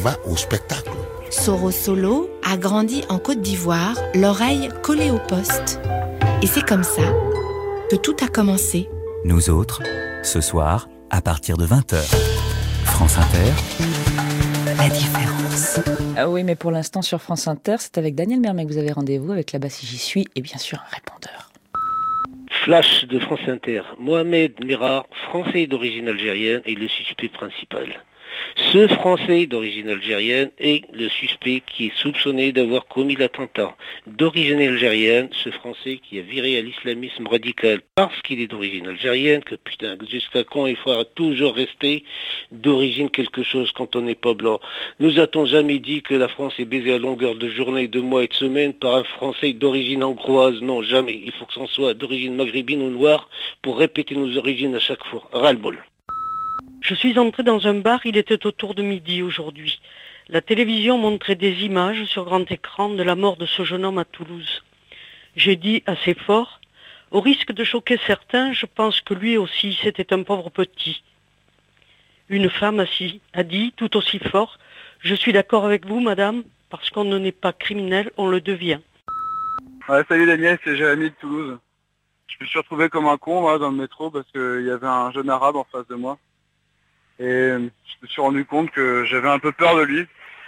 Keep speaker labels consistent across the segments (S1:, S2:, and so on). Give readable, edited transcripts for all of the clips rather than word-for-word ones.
S1: va au spectacle.
S2: Soro Solo a grandi en Côte d'Ivoire, l'oreille collée au poste. Et c'est comme ça que tout a commencé.
S3: Nous autres, ce soir, à partir de 20h. France Inter, la différence.
S4: Ah oui, mais pour l'instant sur France Inter, c'est avec Daniel Mermet que vous avez rendez-vous, avec Là-bas si j'y suis, et bien sûr un répondeur.
S5: Flash de France Inter. Mohamed Merah, français d'origine algérienne, est le suspect principal. Ce Français d'origine algérienne est le suspect qui est soupçonné d'avoir commis l'attentat. D'origine algérienne, ce Français qui a viré à l'islamisme radical parce qu'il est d'origine algérienne, que putain, jusqu'à quand il faudra toujours rester d'origine quelque chose quand on n'est pas blanc. Nous a-t-on jamais dit que la France est baisée à longueur de journée, de mois et de semaines par un Français d'origine hongroise? Non, jamais. Il faut que ce soit d'origine maghrébine ou noire pour répéter nos origines à chaque fois. Ras-le-bol.
S6: Je suis entré dans un bar, il était autour de midi aujourd'hui. La télévision montrait des images sur grand écran de la mort de ce jeune homme à Toulouse. J'ai dit assez fort, au risque de choquer certains, je pense que lui aussi c'était un pauvre petit. Une femme a dit tout aussi fort, je suis d'accord avec vous madame, parce qu'on ne n'est pas criminel, on le devient.
S7: Ouais, salut Daniel, c'est Jérémy de Toulouse. Je me suis retrouvé comme un con moi, dans le métro parce qu'il y avait un jeune arabe en face de moi. Et je me suis rendu compte que j'avais un peu peur de lui.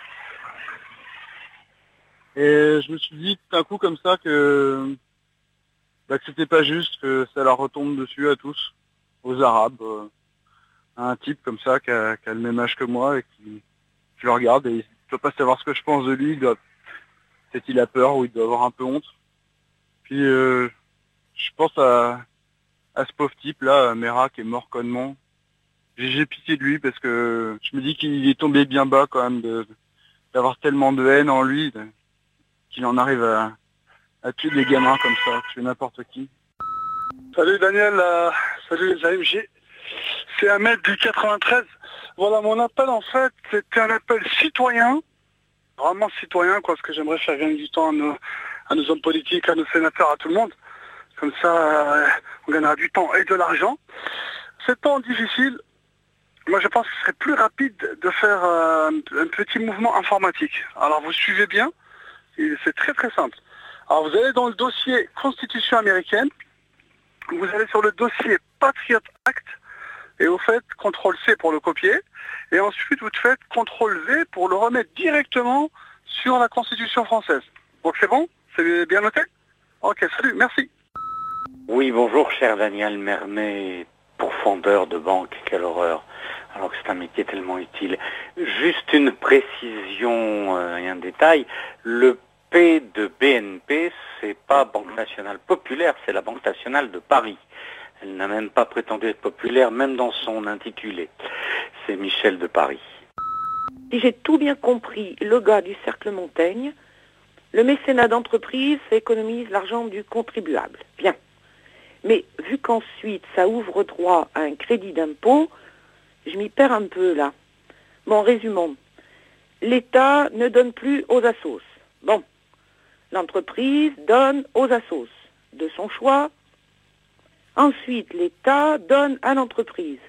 S7: Et je me suis dit tout d'un coup comme ça que c'était pas juste, que ça leur retombe dessus à tous, aux Arabes, à un type comme ça qui a le même âge que moi et qui le regarde et il ne doit pas savoir ce que je pense de lui, peut-être il a peur ou il doit avoir un peu honte. Puis je pense à ce pauvre type là, Merah, qui est mort connement. J'ai pitié de lui parce que je me dis qu'il est tombé bien bas quand même d'avoir tellement de haine en lui qu'il en arrive à tuer des gamins comme ça, tuer n'importe qui.
S8: Salut Daniel, salut les AMG, c'est Ahmed du 93. Voilà, mon appel en fait, c'était un appel citoyen, vraiment citoyen quoi, parce que j'aimerais faire gagner du temps à nos hommes politiques, à nos sénateurs, à tout le monde. Comme ça, on gagnera du temps et de l'argent. Ces temps difficiles, moi je pense que ce serait plus rapide de faire un petit mouvement informatique. Alors vous suivez bien, c'est très très simple. Alors vous allez dans le dossier Constitution américaine, vous allez sur le dossier Patriot Act, et vous faites CTRL-C pour le copier, et ensuite vous faites CTRL-V pour le remettre directement sur la Constitution française. Donc c'est bon? C'est bien noté? Ok, salut, merci.
S9: Oui, bonjour cher Daniel Mermet, pourfendeur de banque, quelle horreur. Alors que c'est un métier tellement utile. Juste une précision et un détail. Le P de BNP, c'est pas Banque Nationale Populaire, c'est la Banque Nationale de Paris. Elle n'a même pas prétendu être populaire, même dans son intitulé. C'est Michel de Paris.
S10: Si j'ai tout bien compris, le gars du Cercle Montaigne, le mécénat d'entreprise, ça économise l'argent du contribuable. Bien. Mais vu qu'ensuite ça ouvre droit à un crédit d'impôt, je m'y perds un peu là. Bon, résumons. L'État ne donne plus aux assos. Bon. L'entreprise donne aux assos. De son choix. Ensuite, l'État donne à l'entreprise.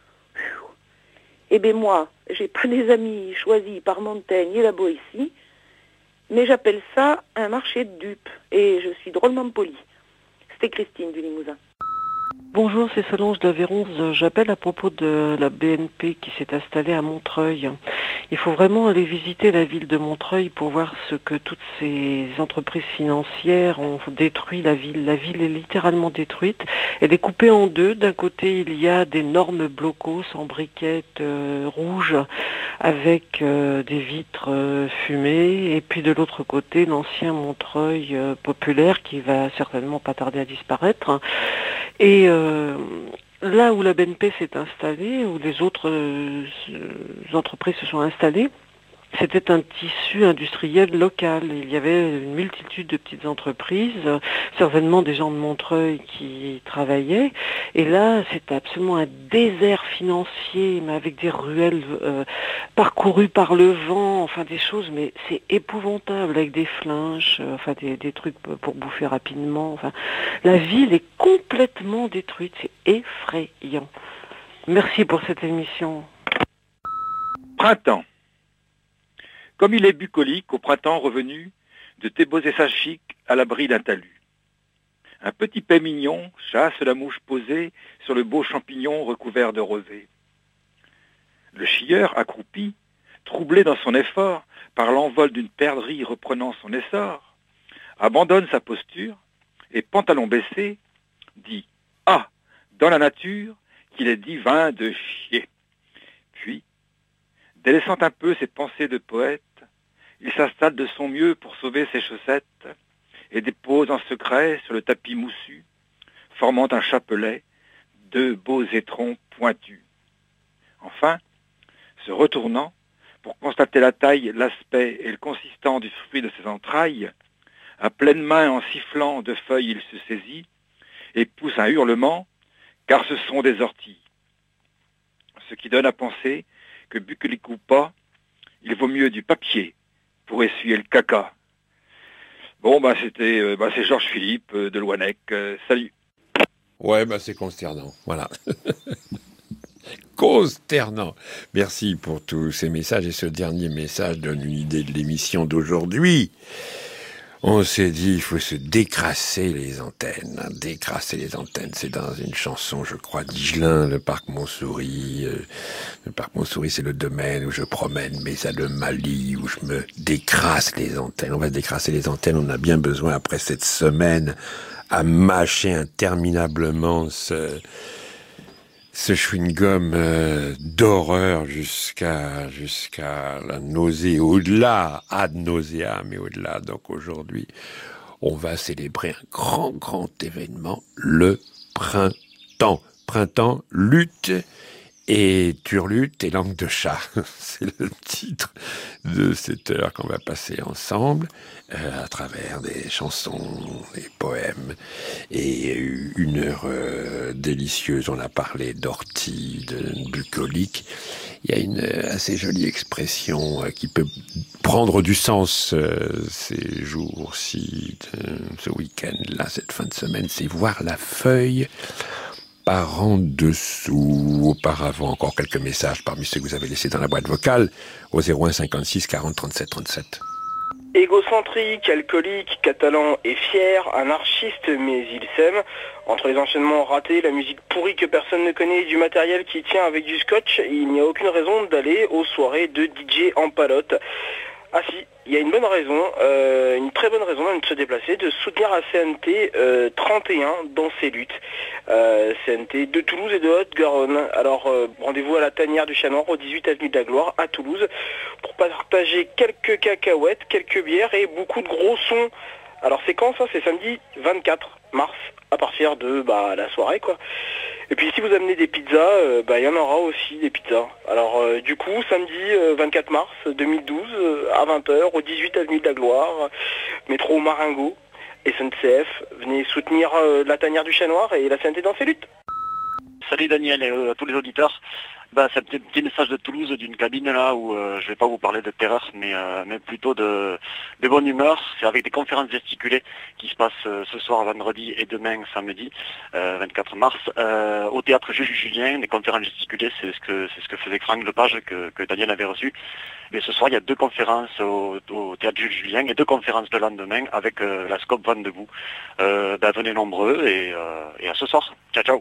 S10: Eh bien moi, j'ai pas des amis choisis par Montaigne et la Boétie, mais j'appelle ça un marché de dupes. Et je suis drôlement polie. C'était Christine du Limousin.
S6: Bonjour, c'est Solange d'Aveyron. J'appelle à propos de la BNP qui s'est installée à Montreuil. Il faut vraiment aller visiter la ville de Montreuil pour voir ce que toutes ces entreprises financières ont détruit la ville. La ville est littéralement détruite. Elle est coupée en deux. D'un côté, il y a d'énormes blocos en briquettes rouges avec des vitres fumées. Et puis de l'autre côté, l'ancien Montreuil populaire qui va certainement pas tarder à disparaître. Et là où la BNP s'est installée, où les autres entreprises se sont installées, c'était un tissu industriel local. Il y avait une multitude de petites entreprises, certainement des gens de Montreuil qui travaillaient. Et là, c'était absolument un désert financier, mais avec des ruelles parcourues par le vent, enfin des choses, mais c'est épouvantable, avec des flinches, enfin des trucs pour bouffer rapidement. Enfin, la ville est complètement détruite, c'est effrayant. Merci pour cette émission.
S11: Printemps.
S1: Comme il est bucolique au printemps revenu, de tes beaux essages chics à l'abri d'un talus. Un petit paix mignon chasse la mouche posée sur le beau champignon recouvert de rosée. Le chieur, accroupi, troublé dans son effort par l'envol d'une perdrix reprenant son essor, abandonne sa posture et, pantalon baissé, dit « Ah, dans la nature, qu'il est divin de chier !» Puis, délaissant un peu ses pensées de poète, il s'installe de son mieux pour sauver ses chaussettes et dépose en secret sur le tapis moussu, formant un chapelet, 2 beaux étrons pointus. Enfin, se retournant, pour constater la taille, l'aspect et le consistant du fruit de ses entrailles, à pleine main en sifflant de feuilles il se saisit et pousse un hurlement, car ce sont des orties. Ce qui donne à penser que bucolique ou pas, il vaut mieux du papier pour essuyer le caca. Bon, c'est Georges Philippe de Loanec. Salut.
S11: Ouais, c'est consternant. Voilà. Consternant. Merci pour tous ces messages. Et ce dernier message donne une idée de l'émission d'aujourd'hui. On s'est dit, il faut se décrasser les antennes. Décrasser les antennes, c'est dans une chanson, je crois, d'Higelin, le parc Montsouris. Le parc Montsouris, c'est le domaine où je promène mes anomalies, où je me décrasse les antennes. On va se décrasser les antennes. On a bien besoin, après cette semaine, à mâcher interminablement ce chewing-gum d'horreur jusqu'à la nausée, au-delà, ad nauseam, mais au-delà. Donc aujourd'hui, on va célébrer un grand événement, le printemps. Printemps, lutte et turlute et langue de chat. C'est le titre de cette heure qu'on va passer ensemble à travers des chansons, des poèmes et une heure délicieuse. On a parlé d'ortie, de bucolique. Il y a une assez jolie expression qui peut prendre du sens ces jours-ci, ce week-end-là, cette fin de semaine, c'est voir la feuille par en dessous. Auparavant, encore quelques messages parmi ceux que vous avez laissés dans la boîte vocale au 01 56 40 37 37.
S12: Égocentrique, alcoolique, catalan et fier, anarchiste mais il s'aime. Entre les enchaînements ratés, la musique pourrie que personne ne connaît et du matériel qui tient avec du scotch, il n'y a aucune raison d'aller aux soirées de DJ en palotte. Ah si, il y a une bonne raison, une très bonne raison même de se déplacer, de soutenir la CNT 31 dans ses luttes. CNT de Toulouse et de Haute-Garonne. Alors rendez-vous à la tanière du Chat Noir au 18 avenue de la Gloire à Toulouse pour partager quelques cacahuètes, quelques bières et beaucoup de gros sons. Alors c'est quand ça? C'est samedi 24 mars à partir de la soirée quoi. Et puis si vous amenez des pizzas, il y en aura aussi des pizzas. Alors du coup, samedi 24 mars 2012 à 20h au 18 avenue de la Gloire, métro Marengo, SNCF, venez soutenir la tanière du Chat Noir et la CNT dans ses luttes.
S13: Salut Daniel et à tous les auditeurs. C'est un petit message de Toulouse d'une cabine là où je vais pas vous parler de terreur mais plutôt de bonne humeur. C'est avec des conférences gesticulées qui se passent ce soir vendredi et demain samedi 24 mars au théâtre Jules Julien. Les conférences gesticulées c'est ce que faisait Franck Lepage que Daniel avait reçu. Mais ce soir il y a 2 conférences au théâtre Jules Julien et 2 conférences le lendemain avec la Scope Van Debout. Venez nombreux et à ce soir. Ciao ciao.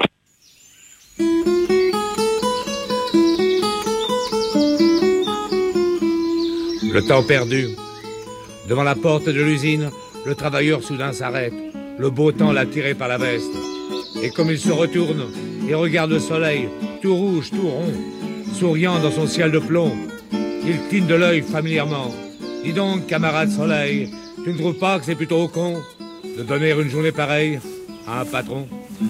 S14: Le temps perdu. Devant la porte de l'usine, le travailleur soudain s'arrête. Le beau temps l'a tiré par la veste. Et comme il se retourne et regarde le soleil, tout rouge, tout rond, souriant dans son ciel de plomb, il cligne de l'œil familièrement. Dis donc, camarade soleil, tu ne trouves pas que c'est plutôt con de donner une journée pareille à un patron?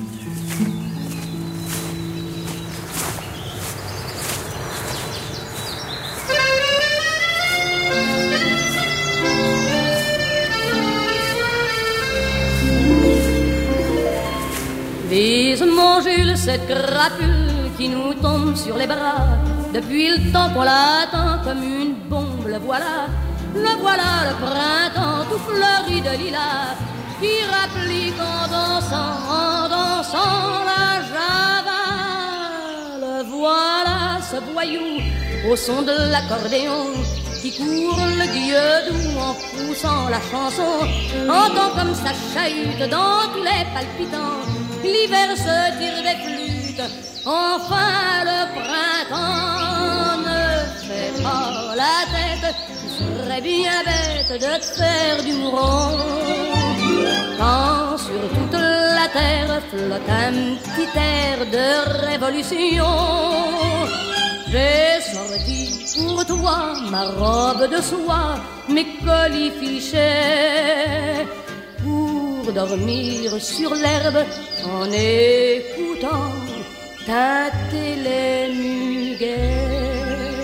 S15: Vise mon Jules, cette crapule qui nous tombe sur les bras. Depuis le temps qu'on l'attend comme une bombe, le voilà, le printemps tout fleuri de lilas, qui rapplique en dansant la java. Le voilà, ce voyou, au son de l'accordéon, qui court le guilledou en poussant la chanson, entend comme ça chahute dans tous les palpitants. L'hiver se tire des flûtes, enfin le printemps. Ne fais pas la tête, tu serais bien bête de te faire du mouron. Quand sur toute la terre flotte un petit air de révolution, j'ai sorti pour toi ma robe de soie, mes colifichets, pour dormir sur l'herbe en écoutant ta télémuguet.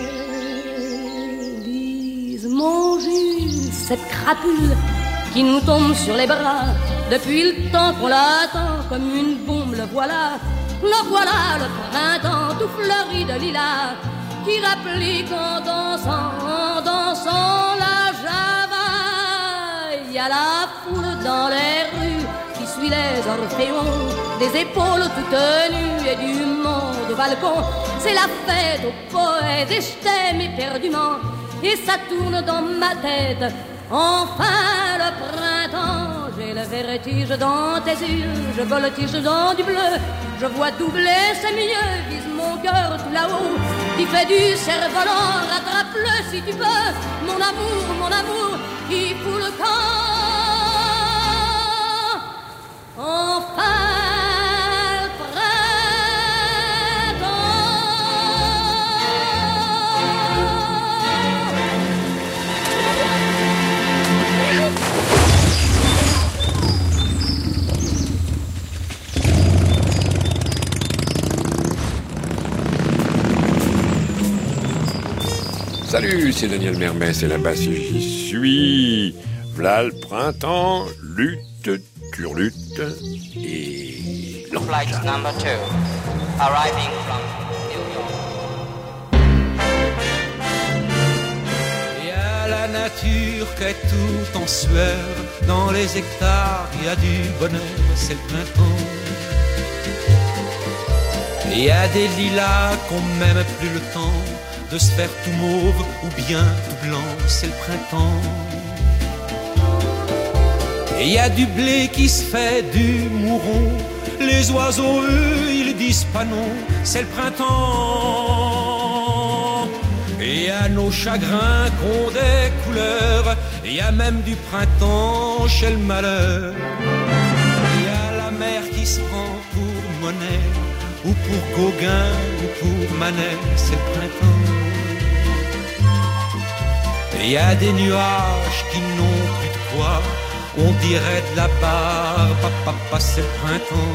S15: Lise mon Jules, cette crapule qui nous tombe sur les bras depuis le temps qu'on l'attend comme une bombe. Le voilà le printemps tout fleuri de lilas qui rapplique en dansant la java. Il y a la foule dans les rues qui suit les orphéons, des épaules toutes nues et du monde au balcon. C'est la fête aux poètes et je t'aime éperdument et ça tourne dans ma tête. Enfin le printemps, j'ai le vertige dans tes yeux, je voltige dans du bleu, je vois doubler, c'est mieux, vise mon cœur tout là-haut, qui fait du cerf-volant, rattrape-le si tu peux, mon amour, qui fout le camp. Enfin le
S11: Salut, c'est Daniel Mermet, c'est là-bas si j'y suis. V'là le printemps, lutte, turlute et
S16: Flight number 2, arriving from New York.
S17: Il y a la nature qui est tout en sueur, dans les hectares il y a du bonheur, c'est le printemps. Il y a des lilas qu'on même plus le temps de se faire tout mauve ou bien tout blanc, c'est le printemps. Et il y a du blé qui se fait du mouron, les oiseaux eux ils disent pas non, c'est le printemps. Et il y a nos chagrins qu'ont des couleurs, il y a même du printemps chez le malheur. Il y a la mer qui se prend pour monnaie, ou pour Gauguin, ou pour Manet, c'est le printemps. Et il y a des nuages qui n'ont plus de poids, on dirait de la barbe, papa, c'est le printemps.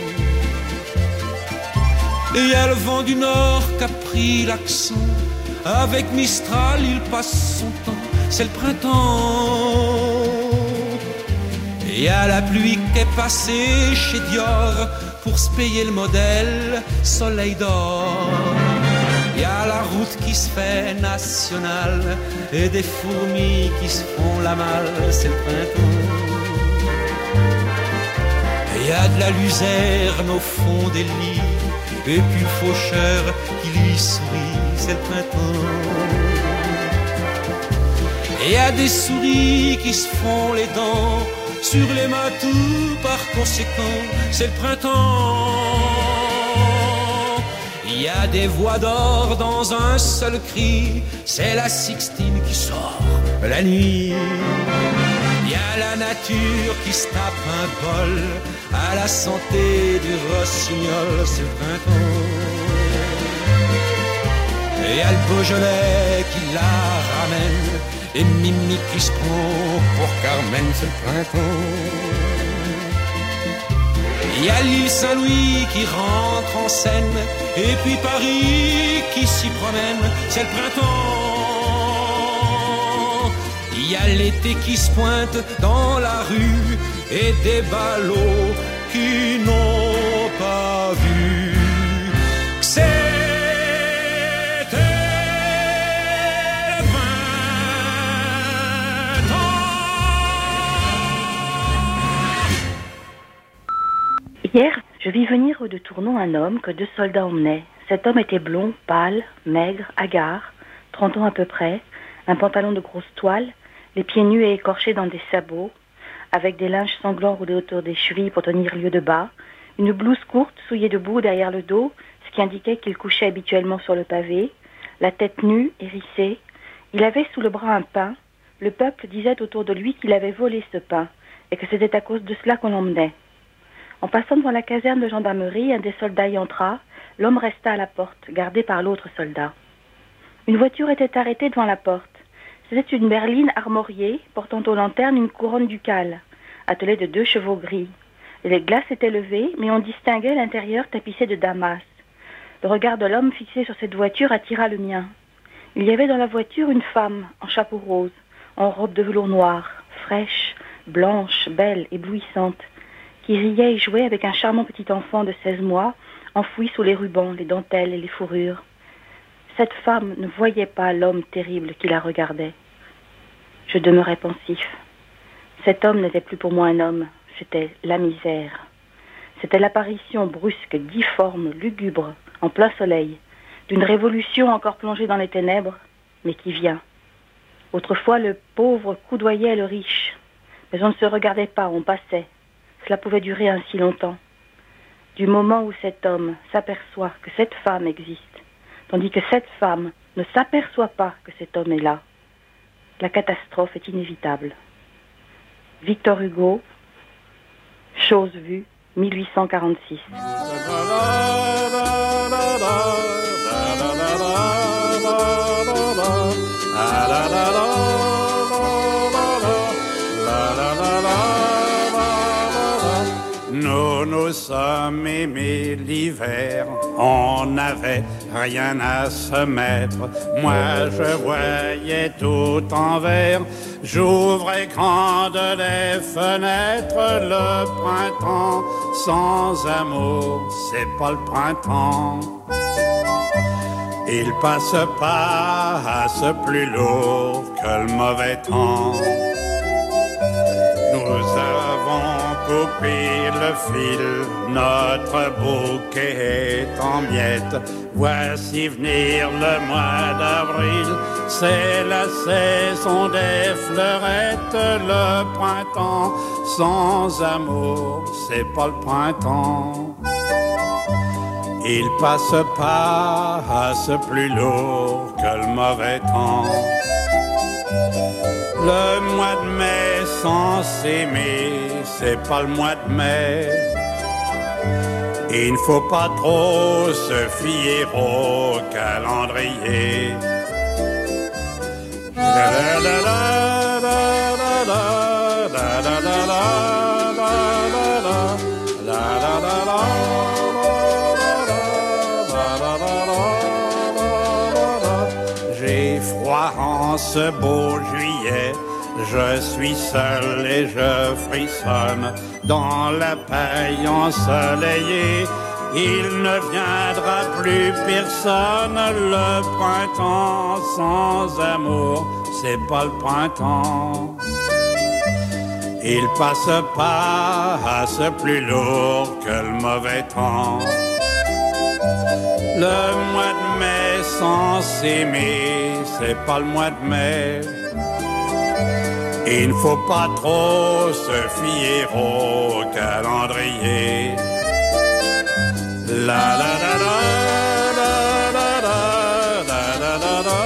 S17: Et il y a le vent du nord qui a pris l'accent, avec Mistral il passe son temps, c'est le printemps. Et il y a la pluie qui est passée chez Dior, pour se payer le modèle Soleil d'or. Il y a la route qui se fait nationale et des fourmis qui se font la malle, c'est le printemps. Et il y a de la luzerne au fond des lits et puis le faucheur qui lui sourit, c'est le printemps. Et il y a des souris qui se font les dents sur les matous, par conséquent, c'est le printemps. Il y a des voix d'or dans un seul cri, c'est la Sixtine qui sort la nuit. Il y a la nature qui se tape un bol à la santé du rossignol, c'est le printemps. Et il y a le Beaujolais qui la ramène, et Mimi qui se prend pour Carmen, c'est le printemps. Il y a l'île Saint-Louis qui rentre en scène, et puis Paris qui s'y promène, c'est le printemps. Il y a l'été qui se pointe dans la rue, et des ballots qui n'ont pas vu que c'était le printemps.
S18: Hier, je vis venir de Tournon un homme que 2 soldats emmenaient. Cet homme était blond, pâle, maigre, hagard, 30 ans à peu près, Un pantalon de grosse toile, les pieds nus et écorchés dans des sabots, avec des linges sanglants roulés autour des chevilles pour tenir lieu de bas, une blouse courte souillée de boue derrière le dos, ce qui indiquait qu'il couchait habituellement sur le pavé, la tête nue, hérissée. Il avait sous le bras un pain. Le peuple disait autour de lui qu'il avait volé ce pain et que c'était à cause de cela qu'on l'emmenait. En passant devant la caserne de gendarmerie, un des soldats y entra. L'homme resta à la porte, gardé par l'autre soldat. Une voiture était arrêtée devant la porte. C'était une berline armoriée, portant aux lanternes une couronne ducale, attelée de 2 chevaux gris. Les glaces étaient levées, mais on distinguait l'intérieur tapissé de damas. Le regard de l'homme fixé sur cette voiture attira le mien. Il y avait dans la voiture une femme, en chapeau rose, en robe de velours noir, fraîche, blanche, belle, éblouissante, qui riait et jouait avec un charmant petit enfant de 16 mois, enfoui sous les rubans, les dentelles et les fourrures. Cette femme ne voyait pas l'homme terrible qui la regardait. Je demeurais pensif. Cet homme n'était plus pour moi un homme, c'était la misère. C'était l'apparition brusque, difforme, lugubre, en plein soleil, d'une révolution encore plongée dans les ténèbres, mais qui vient. Autrefois, le pauvre coudoyait le riche, mais on ne se regardait pas, on passait. Cela pouvait durer ainsi longtemps. Du moment où cet homme s'aperçoit que cette femme existe, tandis que cette femme ne s'aperçoit pas que cet homme est là, la catastrophe est inévitable. Victor Hugo, Chose vue, 1846.
S19: Nous sommes aimés l'hiver, on n'avait rien à se mettre. Moi je voyais tout en vert, j'ouvrais grande les fenêtres. Le printemps sans amour, c'est pas le printemps. Il passe passe plus lourd que le mauvais temps. Nous avons coupé le fil, notre bouquet est en miettes. Voici venir le mois d'avril, c'est la saison des fleurettes. Le printemps sans amour, c'est pas le printemps. Il passe plus lourd que le mauvais temps. Le mois de mai sans s'aimer, c'est pas le mois de mai. Il ne faut pas trop se fier au calendrier. J'ai froid en ce beau juillet, je suis seul et je frissonne dans la paille ensoleillée. Il ne viendra plus personne. Le printemps sans amour, c'est pas le printemps. Il passe plus lourd que le mauvais temps. Le mois de mai sans s'aimer, c'est pas le mois de mai. Il ne faut pas trop se fier au calendrier. La la la la la la la la la la.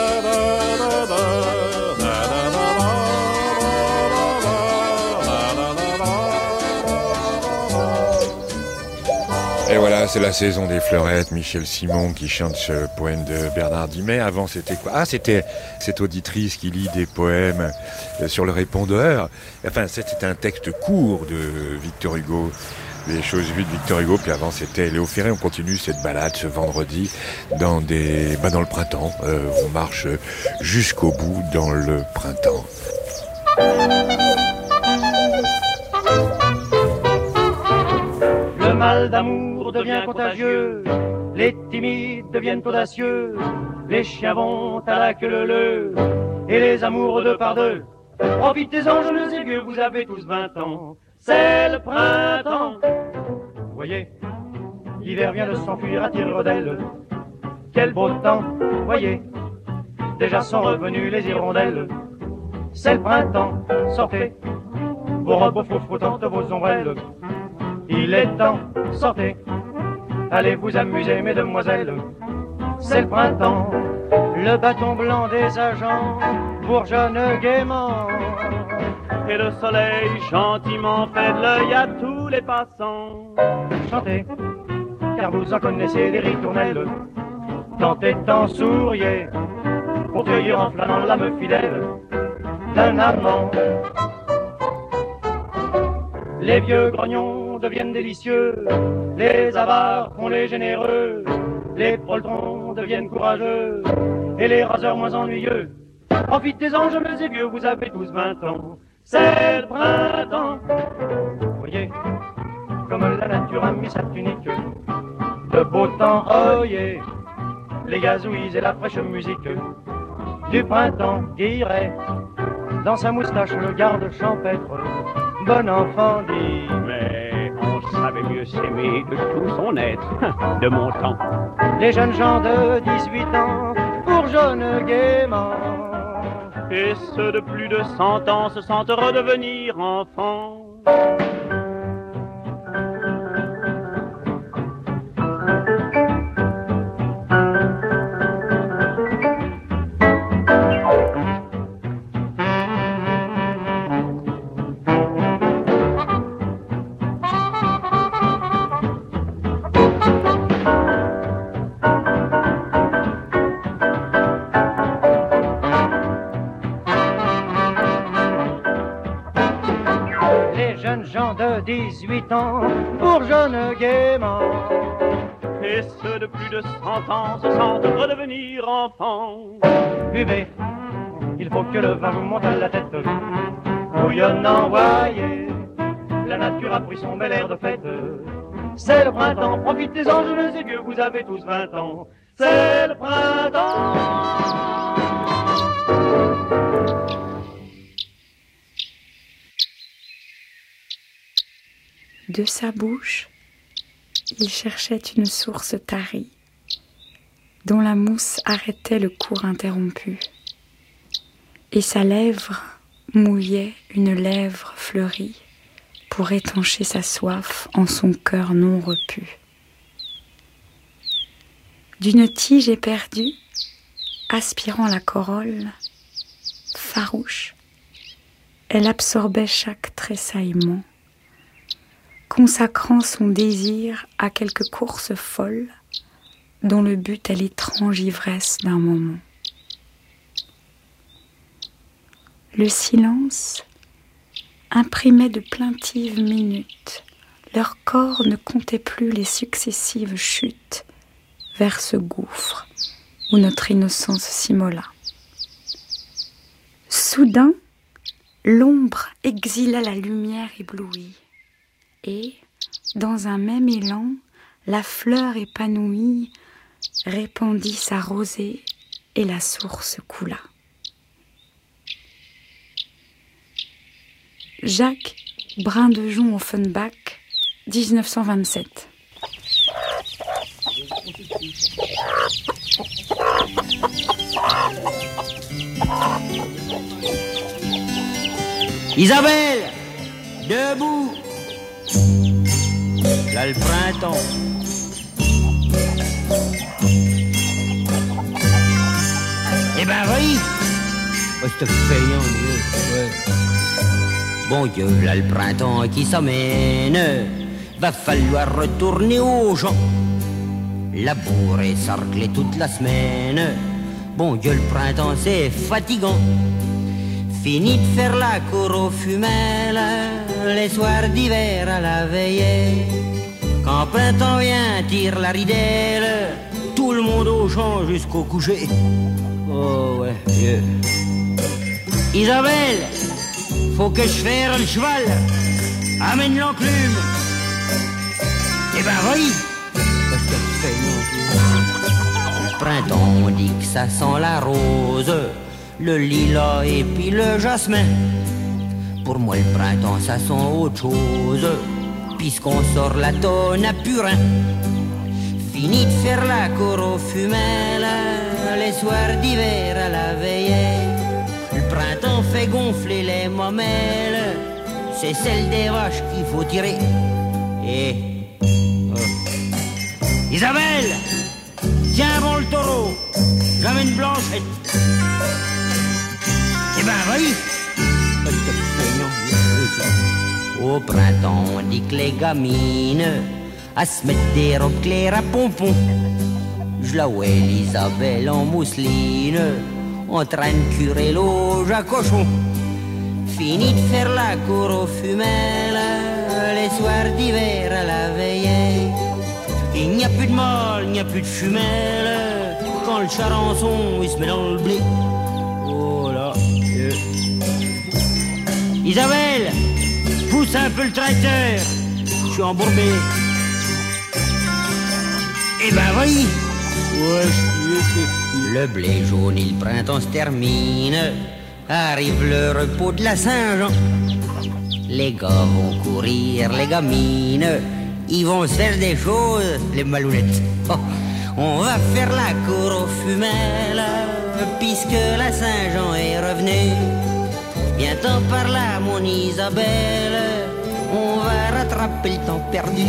S11: Et voilà, c'est la saison des fleurettes. Michel Simon qui chante ce poème de Bernard Dimet. Avant, c'était quoi? Ah, c'était cette auditrice qui lit des poèmes sur le répondeur. Enfin, c'était un texte court de Victor Hugo, les choses vues de Victor Hugo. Puis avant, c'était Léo Ferré. On continue cette balade ce vendredi dans le printemps. On marche jusqu'au bout dans le printemps.
S20: Le mal d'amour devient contagieux, les timides deviennent audacieux, les chiens vont à la queue leu, et les amoureux deux par deux. Profitez-en, jeunes et vieux, vous avez tous 20 ans, c'est le printemps. Voyez, l'hiver vient de s'enfuir à tire-rodelle, quel beau temps, voyez, déjà sont revenus les hirondelles. C'est le printemps, sortez, vos robes aux froufroutantes, vos ombrelles. Il est temps, sortez, allez vous amuser, mesdemoiselles. C'est le printemps, le bâton blanc des agents bourgeonne gaiement. Et le soleil gentiment fait de l'œil à tous les passants. Chantez, car vous en connaissez les ritournelles. Tentez tant souriez, pour cueillir en flânant l'âme fidèle d'un amant. Les vieux grognons deviennent délicieux, les avares font les généreux, les poltrons deviennent courageux, et les raseurs moins ennuyeux. Profitez-en, jeunes et vieux, vous avez tous 20 ans, c'est le printemps. Voyez, comme la nature a mis sa tunique, de beau temps, oyez, les gazouilles et la fraîche musique du printemps guillerait dans sa moustache le garde champêtre. Bon enfant dit,
S21: mais on savait mieux s'aimer de tout son être, de mon temps.
S20: Les jeunes gens de 18 ans bourgeonnent gaiement,
S21: et ceux de plus de 100 ans se sentent redevenir enfants.
S20: les jeunes gens de 18 ans bourgeonnent gaiement,
S21: et ceux de plus de 100 ans se sentent redevenir enfants.
S20: Buvez, il faut que le vin vous monte à la tête, bouillonnant, voyez, la nature a pris son bel air de fête. C'est le printemps, profitez-en, jeunes et vieux, vous avez tous 20 ans. C'est le printemps.
S2: De sa bouche, il cherchait une source tarie, dont la mousse arrêtait le cours interrompu, et sa lèvre mouillait une lèvre fleurie pour étancher sa soif en son cœur non repu. D'une tige éperdue, aspirant la corolle, farouche, elle absorbait chaque tressaillement, consacrant son désir à quelque course folle dont le but est l'étrange ivresse d'un moment. Le silence imprimait de plaintives minutes, leur corps ne comptait plus les successives chutes vers ce gouffre où notre innocence s'immola. Soudain, l'ombre exila la lumière éblouie, et, dans un même élan, la fleur épanouie répandit sa rosée et la source coula. Jacques Brindejon Offenbach, 1927.
S22: Isabelle, debout. Là le printemps. Eh ben oui. Oh, je te fais ouais. Bon Dieu, là le printemps qui s'amène. Va falloir retourner aux champs. Labourer, sarcler toute la semaine. Bon Dieu, le printemps c'est fatigant. Fini de faire la cour aux fumelles, les soirs d'hiver à la veillée. Quand printemps vient, tire la ridelle, tout le monde au champ jusqu'au coucher. Oh ouais, vieux. Isabelle, faut que je fasse le cheval, amène l'enclume. Eh ben oui. Le printemps, on dit que ça sent la rose, le lilas et puis le jasmin. Pour moi le printemps ça sent autre chose, puisqu'on sort la tonne à purin. Fini de faire la cour aux fumelles, les soirs d'hiver à la veillée. Le printemps fait gonfler les mamelles, c'est celle des vaches qu'il faut tirer. Et... Isabelle, tiens bon le taureau, j'amène Blanchette. Eh ben, vas-y. Au printemps, on dit que les gamines à se mettre des robes claires à pompons. Je la vois Isabelle en mousseline, en train de curer l'auge à cochon. Fini de faire la cour aux femelles, les soirs d'hiver à la veillée. Il n'y a plus de mâle, il n'y a plus de femelle, quand le charançon il se met dans le blé. Oh là, Isabelle, pousse un peu le tracteur, je suis embourbé. Eh ben oui. Ouais, le blé jaune et le printemps se termine, arrive le repos de la Saint-Jean. Les gars vont courir, les gamines, ils vont se faire des choses, les malounettes. Oh, on va faire la cour aux femelles, puisque la Saint-Jean est revenue. Bientôt par là, mon Isabelle, on va rattraper le temps perdu.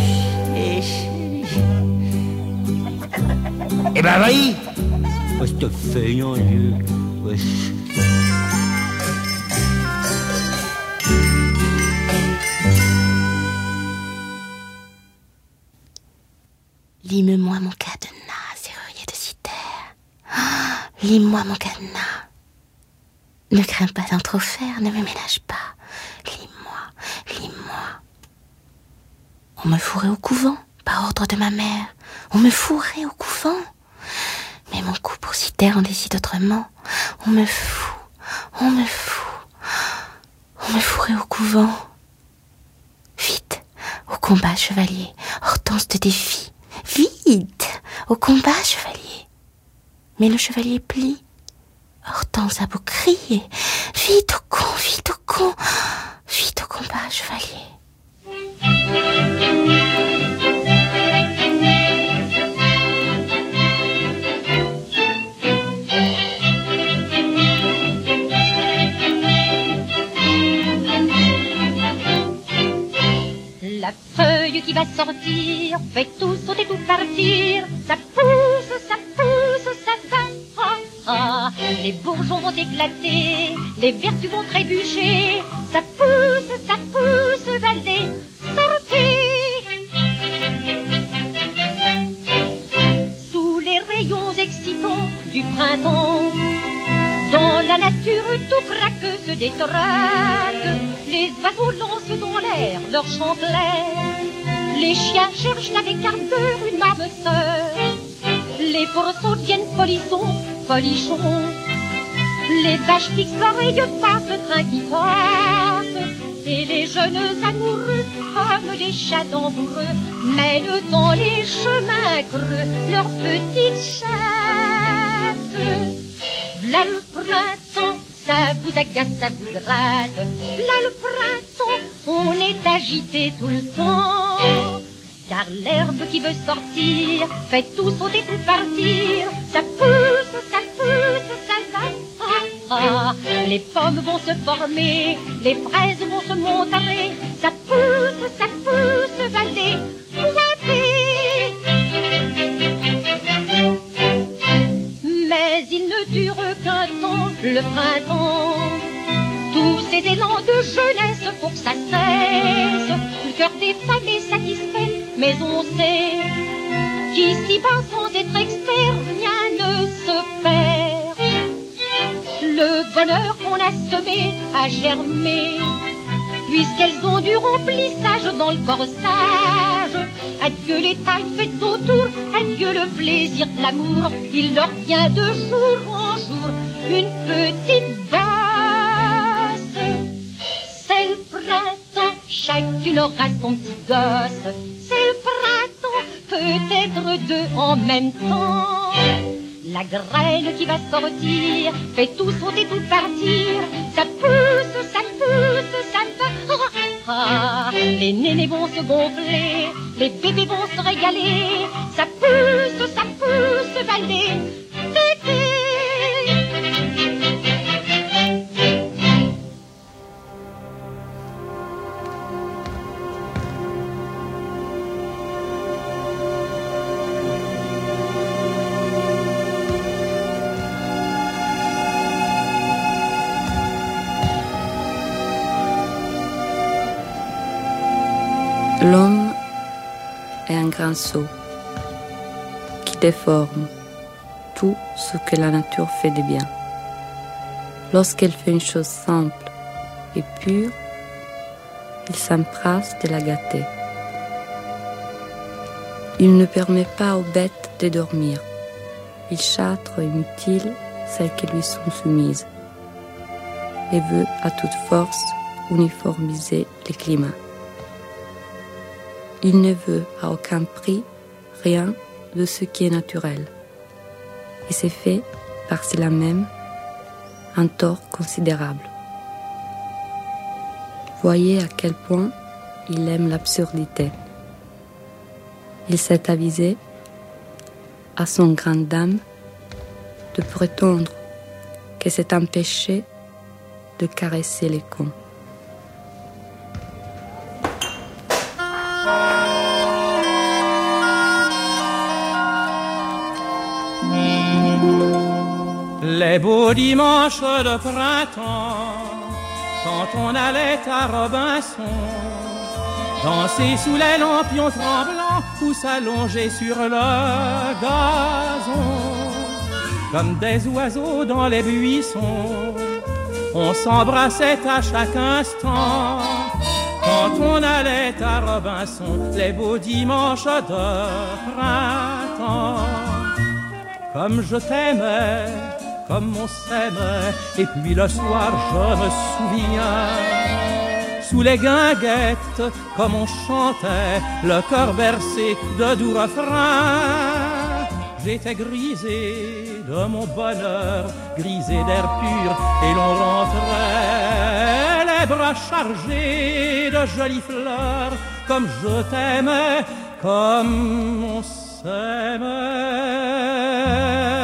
S22: Eh ben, vas-y. Oh, cette feuille en lieu. Wesh.
S3: Lime-moi mon cadenas, serrurier de citerre. Oh, lime-moi mon cadenas. Ne crains pas d'en trop faire, ne me ménage pas. Lime-moi, lime-moi. On me fourrait au couvent, par ordre de ma mère. On me fourrait au couvent. Mais mon coup pour citerre en décide autrement. On me fout, on me fout. On me fourrait au couvent. Vite, au combat, chevalier. Hortense te défie. Vite, au combat, chevalier. Mais le chevalier plie. Hortense a beau crier. Vite au con, vite au con. Vite au combat, chevalier.
S4: La feuille qui va sortir fait tout sauter, tout partir. Ça pousse, ça pousse, ça va. Ah, ah. Les bourgeons vont éclater, les vertus vont trébucher. Ça pousse, allez, sortez. Sous les rayons excitants du printemps, dans la nature tout craque, se détraque. Les oiseaux lancent dans l'air leur chant clair. Les chiens cherchent avec ardeur une âme sœur. Les pourceaux deviennent polissons, folichons. Les vaches fixent l'oreille face le train qui passe. Et les jeunes amoureux, comme des chats d'embourreux, mènent dans les chemins creux leurs petites chattes. V'là le printemps, ça vous agace, ça vous gratte. V'là le printemps, on est agité tout le temps. Car l'herbe qui veut sortir fait tout sauter, tout partir. Ça pousse, ça va. Ah, les pommes vont se former, les fraises vont se montrer. Ça pousse, allez, pointez. Mais il ne dure qu'un temps, le printemps. Tous ces élans de jeunesse pour que ça cesse. Le cœur des femmes est satisfait, mais on sait qu'ici-bas, sans être expert, rien ne se perd. Le bonheur qu'on a semé a germé, puisqu'elles ont du remplissage dans le corsage. Adieu les tailles faites autour, adieu le plaisir de l'amour. Il leur vient de jour en jour une petite basse. C'est le printemps, chacune aura son petit gosse. C'est le printemps, peut-être deux en même temps. La graine qui va sortir fait tout sauter, tout partir. Ça pousse, ça va. Ah, les nénés vont se gonfler, les bébés vont se régaler. Ça pousse, allez, tété.
S2: L'homme est un grand sot qui déforme tout ce que la nature fait de bien. Lorsqu'elle fait une chose simple et pure, il s'empresse de la gâter. Il ne permet pas aux bêtes de dormir. Il châtre et mutile celles qui lui sont soumises et veut à toute force uniformiser le climat. Il ne veut à aucun prix rien de ce qui est naturel. Et c'est fait par cela même un tort considérable. Voyez à quel point il aime l'absurdité. Il s'est avisé, à son grande dame, de prétendre que c'est un péché de caresser les cons.
S17: Les beaux dimanches de printemps, quand on allait à Robinson, danser sous les lampions tremblants ou s'allonger sur le gazon, comme des oiseaux dans les buissons, on s'embrassait à chaque instant. Quand on allait à Robinson, les beaux dimanches de printemps, comme je t'aimais, comme on s'aimait, et puis le soir je me souviens, sous les guinguettes, comme on chantait, le cœur bercé de doux refrains. J'étais grisé de mon bonheur, grisé d'air pur, et l'on rentrait, les bras chargés de jolies fleurs, comme je t'aimais, comme on s'aimait.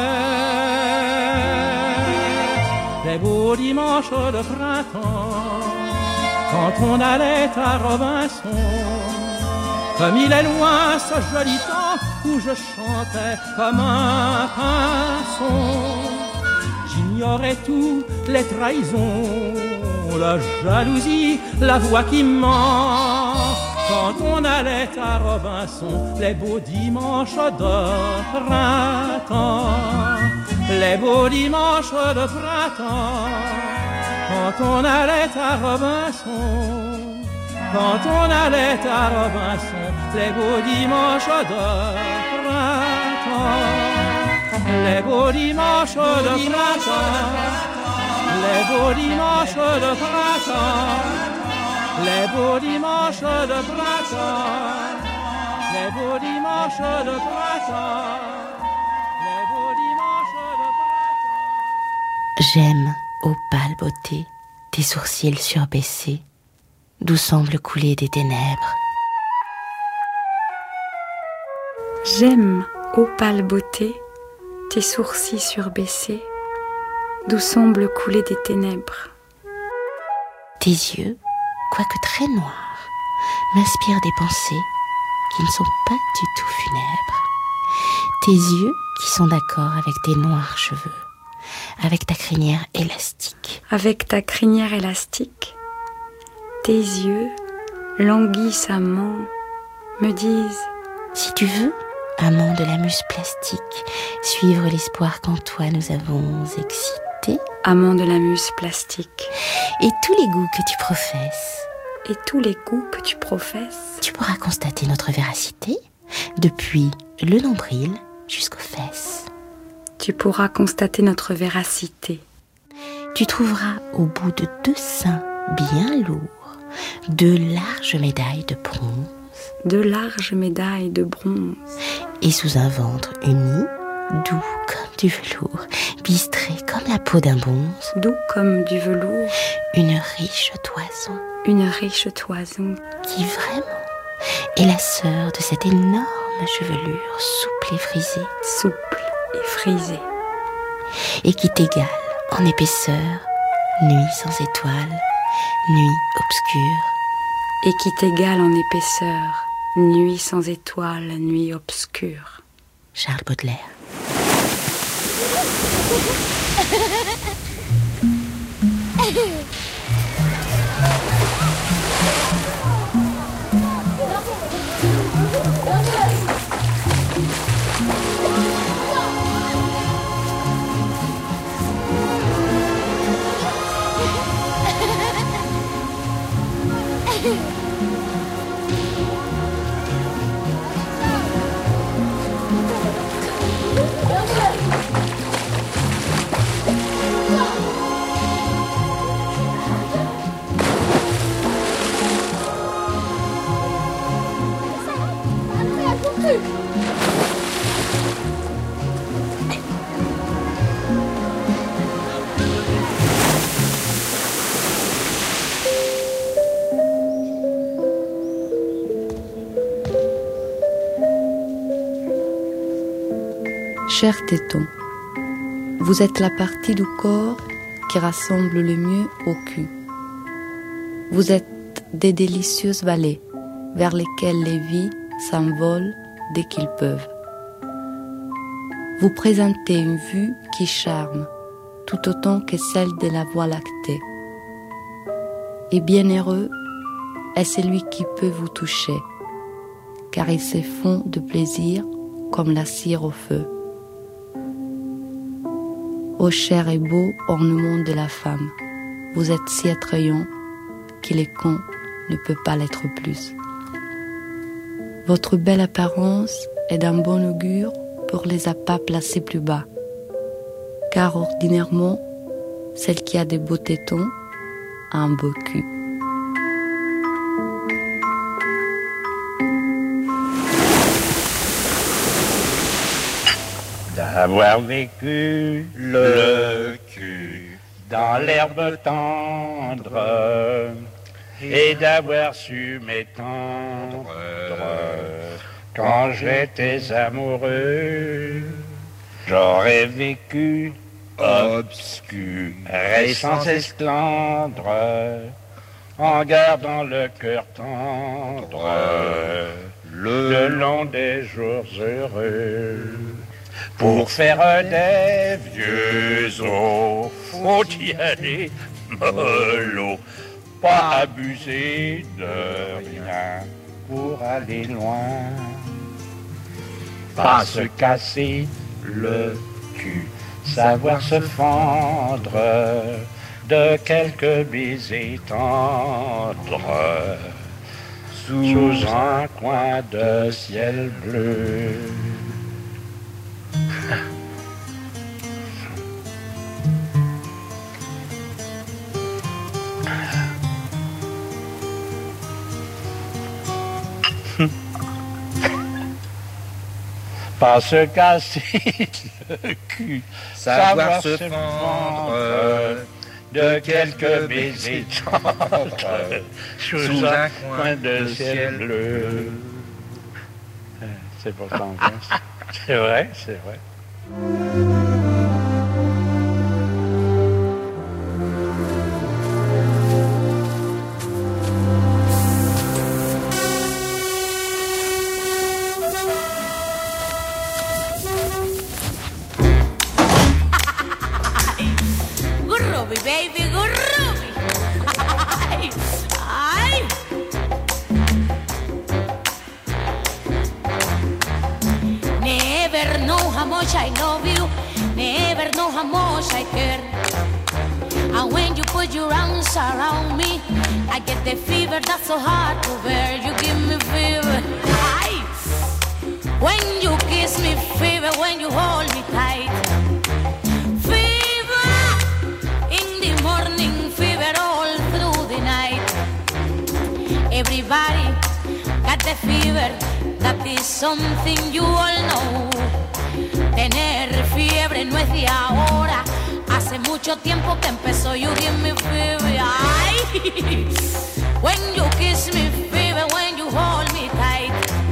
S17: Les beaux dimanches de printemps, quand on allait à Robinson, comme il est loin ce joli temps où je chantais comme un pinson. J'ignorais tout, les trahisons, la jalousie, la voix qui ment. Quand on allait à Robinson, les beaux dimanches de printemps, les beaux dimanches de printemps, quand on allait à Robinson, quand on allait à Robinson, les beaux dimanches de printemps, les beaux dimanches de printemps, les beaux dimanches de printemps, les beaux dimanches de printemps, les beaux dimanches de printemps, les beaux dimanches de printemps.
S3: J'aime, ô pâle beauté, tes sourcils surbaissés, d'où semblent couler des ténèbres.
S2: J'aime, ô pâle beauté, tes sourcils surbaissés, d'où semblent couler des ténèbres.
S3: Tes yeux, quoique très noirs, m'inspirent des pensées qui ne sont pas du tout funèbres. Tes yeux qui sont d'accord avec tes noirs cheveux, avec ta crinière élastique.
S2: Avec ta crinière élastique, tes yeux, languissamment, me disent:
S3: si tu veux, amant de la muse plastique, suivre l'espoir qu'en toi nous avons excité.
S2: Amant de la muse plastique.
S3: Et tous les goûts que tu professes.
S2: Et tous les goûts que tu professes.
S3: Tu pourras constater notre véracité, depuis le nombril jusqu'aux fesses.
S2: Tu pourras constater notre véracité.
S3: Tu trouveras au bout de 2 seins bien lourds 2 larges médailles de bronze.
S2: 2 larges médailles de bronze.
S3: Et sous un ventre uni, doux comme du velours, bistré comme la peau d'un bonze.
S2: Doux comme du velours.
S3: Une riche toison.
S2: Une riche toison.
S3: Qui vraiment est la sœur de cette énorme chevelure souple et frisée.
S2: Souple et frisée.
S3: Et qui t'égale en épaisseur, nuit sans étoiles, nuit obscure.
S2: Et qui t'égale en épaisseur, nuit sans étoiles, nuit obscure.
S3: Charles Baudelaire.
S5: Cher téton, vous êtes la partie du corps qui rassemble le mieux au cul. Vous êtes des délicieuses vallées vers lesquelles les vies s'envolent dès qu'ils peuvent. Vous présentez une vue qui charme tout autant que celle de la Voie lactée. Et bienheureux est celui qui peut vous toucher, car il se fond de plaisir comme la cire au feu. Ô cher et beau ornement de la femme, vous êtes si attrayant qu'il est con ne peut pas l'être plus. Votre belle apparence est d'un bon augure pour les appâts placés plus bas, car ordinairement, celle qui a des beaux tétons a un beau cul.
S19: D'avoir vécu le cul dans l'herbe tendre et d'avoir su m'étendre quand j'étais amoureux. J'aurais vécu obscur et sans esclandre en gardant le cœur tendre le long des jours heureux. Pour faire des vieux os, faut y aller mollo, pas abuser de rien pour aller loin. Pas se casser le cul, savoir se fendre de quelques baisers tendres sous un coin de ciel bleu. Pas se casser le cul, savoir se fendre de quelques baisers tendres sous un coin de ciel bleu. C'est pourtant bien. C'est vrai, c'est vrai.
S7: Groovy, baby, groovy. Ay. Never know how much I love you. Never know how much I care. And when you put your arms around me, I get the fever that's so hard to bear. You give me fever. Ay. When you kiss me, fever. When you hold me tight. Morning fever all through the night. Everybody got the fever. That is something you all know. Tener fiebre no es de ahora. Hace mucho tiempo que empezó. You give me fever. Ay. When you kiss me, fever. When you hold me tight.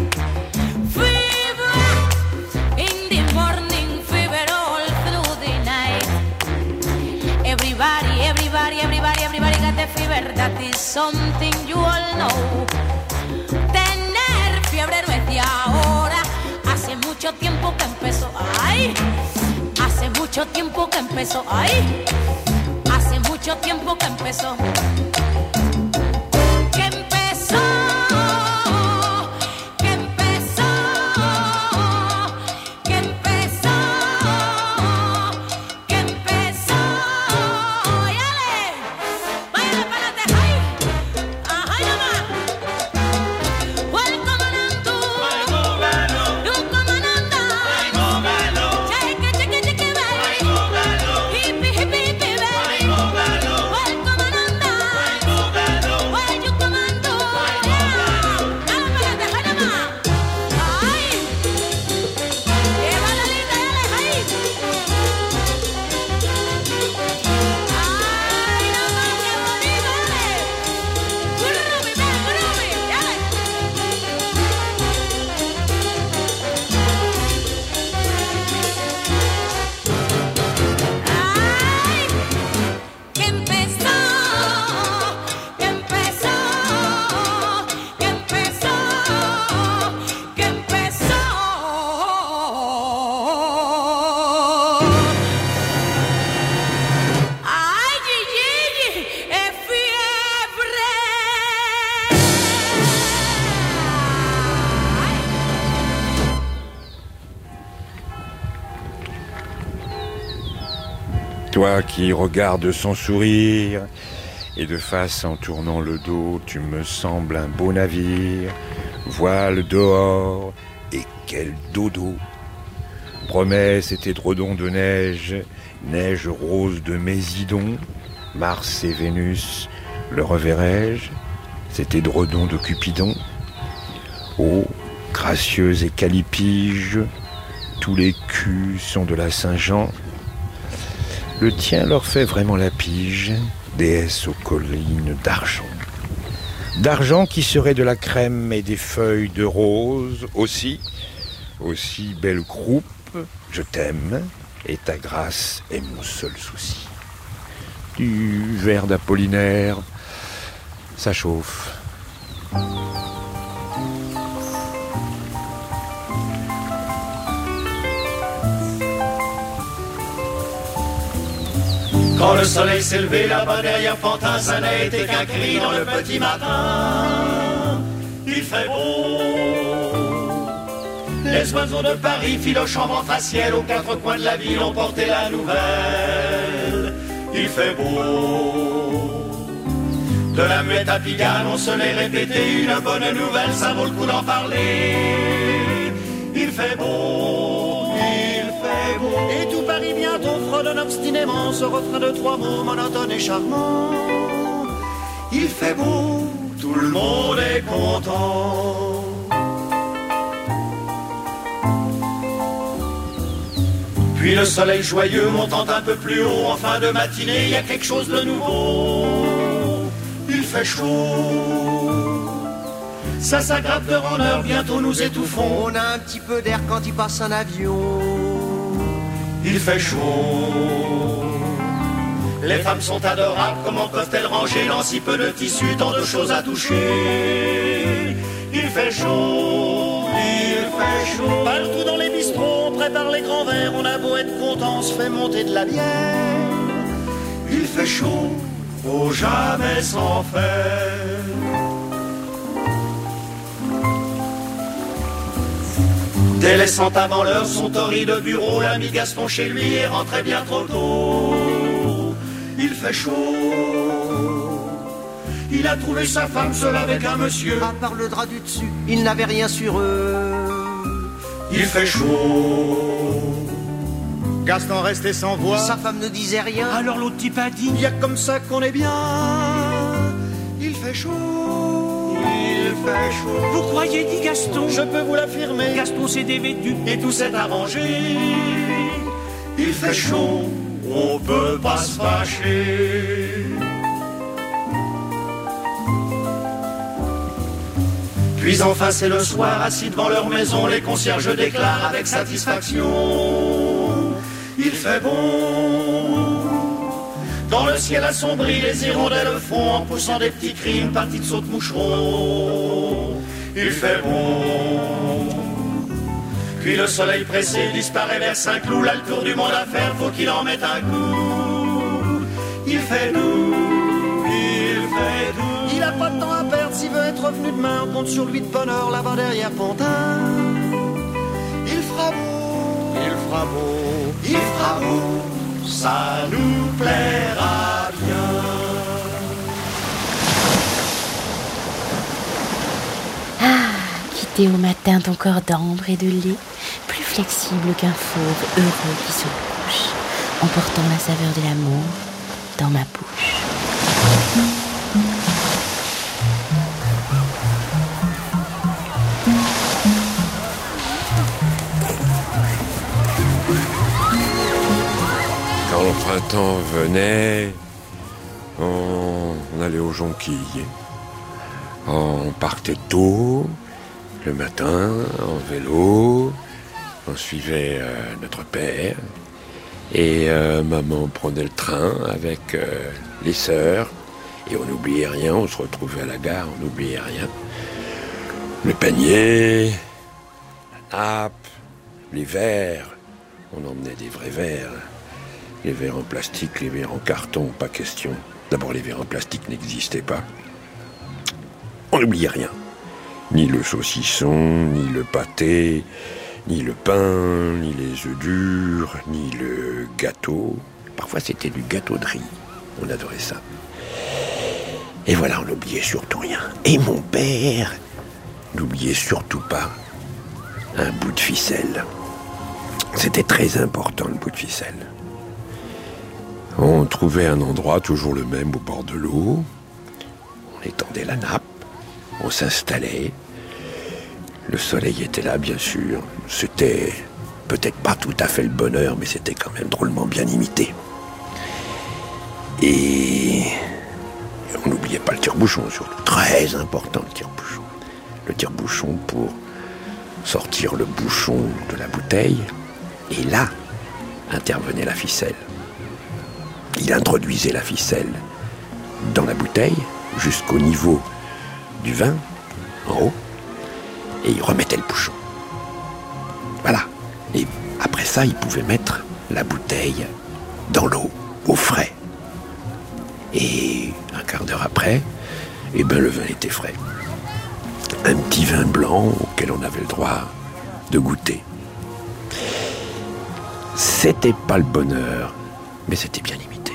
S7: Fever in the morning, fever all through the night. Everybody got the fever. That is something you all know. Tener fiebre no es de ahora. Hace mucho tiempo que empezó. Ay. Hace mucho tiempo que empezó. Ay. Hace mucho tiempo que empezó. Que empezó.
S11: toi qui regardes sans sourire, et de face en tournant le dos, tu me sembles un beau navire, voile dehors, et quel dodo. Promesse et édredons de neige, neige rose de Mésidon, Mars et Vénus, le reverrai-je, cet édredon de Cupidon. Oh, gracieuse et calipige, tous les culs sont de la Saint-Jean. Le tien leur fait vraiment la pige, déesse aux collines d'argent. D'argent qui serait de la crème et des feuilles de rose aussi belle croupe, je t'aime, et ta grâce est mon seul souci. Du verre d'Apollinaire, ça chauffe.
S8: Quand le soleil s'est levé là-bas derrière Pantin, ça n'a été qu'un cri dans le petit matin. Il fait beau. Les oiseaux de Paris filochent en vent facial aux quatre coins de la ville ont porté la nouvelle. Il fait beau. De la muette à Pigalle, on se l'est répété, une bonne nouvelle, ça vaut le coup d'en parler. Il fait beau, il fait beau. Et tout Paris bientôt fredonne obstinément ce refrain de trois mots monotone et charmant. Il fait beau, tout le monde est content. Puis le soleil joyeux montant un peu plus haut, en fin de matinée, il y a quelque chose de nouveau. Il fait chaud, ça s'aggrave d'heure en heure, bientôt nous étouffons.
S9: On a un petit peu d'air quand il passe un avion.
S8: Il fait chaud, les femmes sont adorables, comment peuvent-elles ranger dans si peu de tissu, tant de choses à toucher. Il fait chaud, il fait chaud. Partout dans les bistrots, on prépare les grands verres, on a beau être content, on se fait monter de la bière. Il fait chaud, faut jamais s'en faire. Délaissant avant l'heure son torride de bureau, l'ami Gaston chez lui est rentré bien trop tôt. Il fait chaud, il a trouvé sa femme seule avec un monsieur.
S9: À part le drap du dessus, il n'avait rien sur eux.
S8: Il fait chaud,
S9: Gaston restait sans voix, sa femme ne disait rien.
S8: Alors l'autre type a dit, y a comme ça qu'on est bien. Il fait chaud, il fait chaud.
S9: Vous croyez, dit Gaston?
S8: Je peux vous l'affirmer,
S9: Gaston s'est dévêtu
S8: et tout s'est arrangé. Il fait chaud, on peut pas se fâcher. Puis enfin c'est le soir, assis devant leur maison, les concierges déclarent avec satisfaction. Il fait bon. Dans le ciel assombri, les hirondelles font en poussant des petits cris une partie de saute-moucheron. Il fait bon. Puis le soleil pressé disparaît vers Saint-Cloud, là le tour du monde à faire, faut qu'il en mette un coup. Il fait doux, il fait doux. Il a pas de temps à perdre s'il veut être revenu demain, on compte sur lui de bonne heure là-bas derrière Pantin. Il fera beau, il fera beau, il fera beau, ça nous plaira bien.
S3: Ah, quitter au matin ton corps d'ambre et de lait, plus flexible qu'un fauve heureux qui se couche, emportant la saveur de l'amour dans ma bouche.
S11: Quand le printemps venait, on allait aux jonquilles. On partait tôt, le matin, en vélo. On suivait notre père. Et maman prenait le train avec les sœurs. Et on n'oubliait rien, on se retrouvait à la gare, on n'oubliait rien. Le panier, la nappe, les verres. On emmenait des vrais verres. Les verres en plastique, les verres en carton, pas question. D'abord, les verres en plastique n'existaient pas. On n'oubliait rien. Ni le saucisson, ni le pâté, ni le pain, ni les œufs durs, ni le gâteau. Parfois c'était du gâteau de riz. On adorait ça. Et voilà, on n'oubliait surtout rien. Et mon père n'oubliait surtout pas un bout de ficelle. C'était très important, le bout de ficelle. On trouvait un endroit, toujours le même, au bord de l'eau. On étendait la nappe, on s'installait. Le soleil était là, bien sûr. C'était peut-être pas tout à fait le bonheur, mais c'était quand même drôlement bien imité. Et on n'oubliait pas le tire-bouchon, surtout. Très important, le tire-bouchon. Le tire-bouchon pour sortir le bouchon de la bouteille. Et là, intervenait la ficelle. Il introduisait la ficelle dans la bouteille, jusqu'au niveau du vin, en haut, et il remettait le bouchon. Voilà. Et après ça, il pouvait mettre la bouteille dans l'eau, au frais. Et un quart d'heure après, eh ben, le vin était frais. Un petit vin blanc auquel on avait le droit de goûter. C'était pas le bonheur, mais c'était bien imité.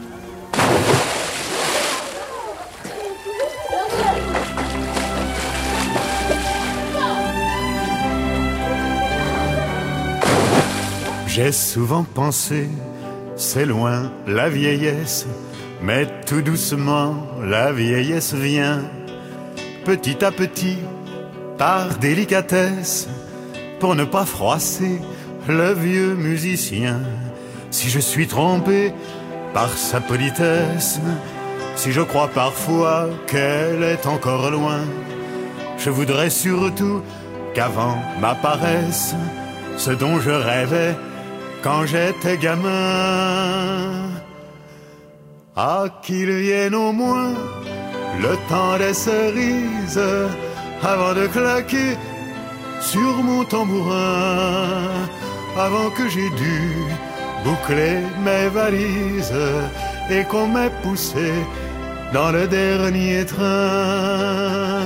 S19: J'ai souvent pensé, c'est loin la vieillesse, mais tout doucement la vieillesse vient, petit à petit, par délicatesse, pour ne pas froisser le vieux musicien. Si je suis trompé par sa politesse, si je crois parfois qu'elle est encore loin, je voudrais surtout qu'avant m'apparaisse ce dont je rêvais quand j'étais gamin. Ah, qu'il vienne au moins le temps des cerises avant de claquer sur mon tambourin, avant que j'ai dû boucler mes valises et qu'on m'ait poussé dans le dernier train.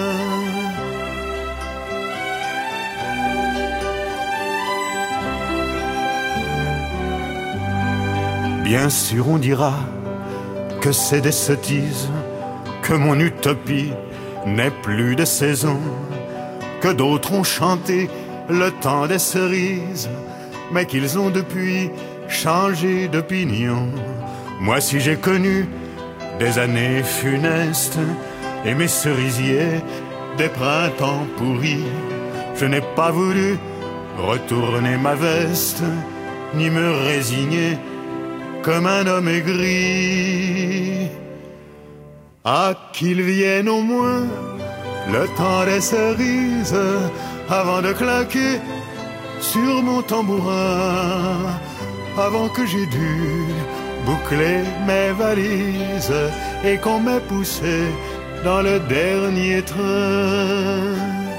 S19: Bien sûr on dira que c'est des sottises, que mon utopie n'est plus de saison, que d'autres ont chanté le temps des cerises, mais qu'ils ont depuis changé d'opinion. Moi si j'ai connu des années funestes et mes cerisiers des printemps pourris, je n'ai pas voulu retourner ma veste, ni me résigner comme un homme aigri. Ah, qu'il vienne au moins le temps des cerises avant de claquer sur mon tambourin, avant que j'ai dû boucler mes valises et qu'on m'ait poussé dans le dernier train.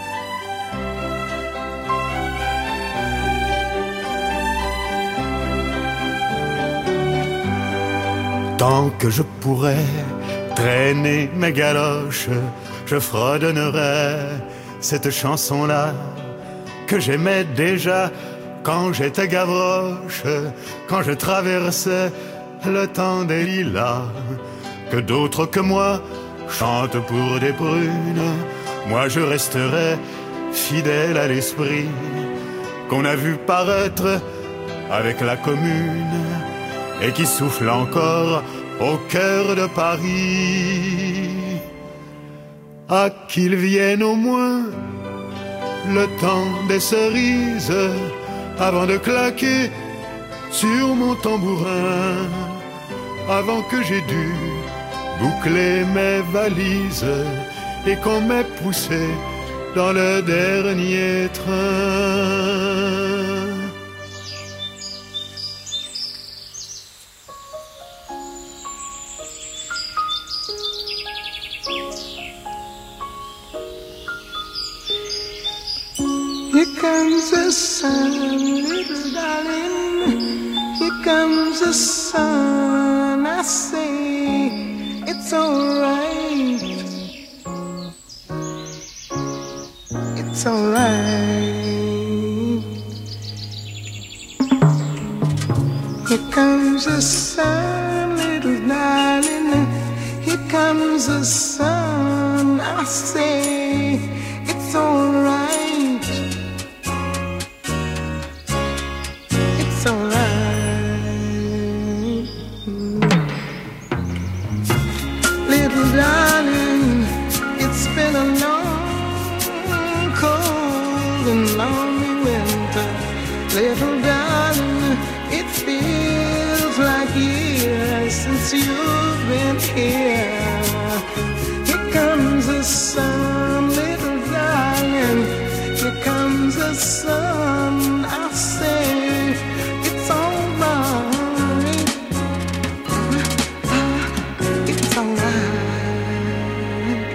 S19: Tant que je pourrais traîner mes galoches, je fredonnerai cette chanson-là que j'aimais déjà quand j'étais Gavroche, quand je traversais le temps des lilas. Que d'autres que moi chantent pour des prunes, moi je resterai fidèle à l'esprit qu'on a vu paraître avec la Commune et qui souffle encore au cœur de Paris. Ah, qu'il vienne au moins le temps des cerises avant de claquer sur mon tambourin, avant que j'ai dû boucler mes valises et qu'on m'ait poussé dans le dernier train.
S6: Here comes the sun, little darling. Here comes the sun. I say it's alright. It's alright. Here comes the sun. comes the sun, I say it's alright. It's alright. Little darling, it's been a long, cold and lonely winter. Little darling, it feels like years since you've been here. Here comes the sun, little darling. Here comes the sun. I say it's alright. It's alright.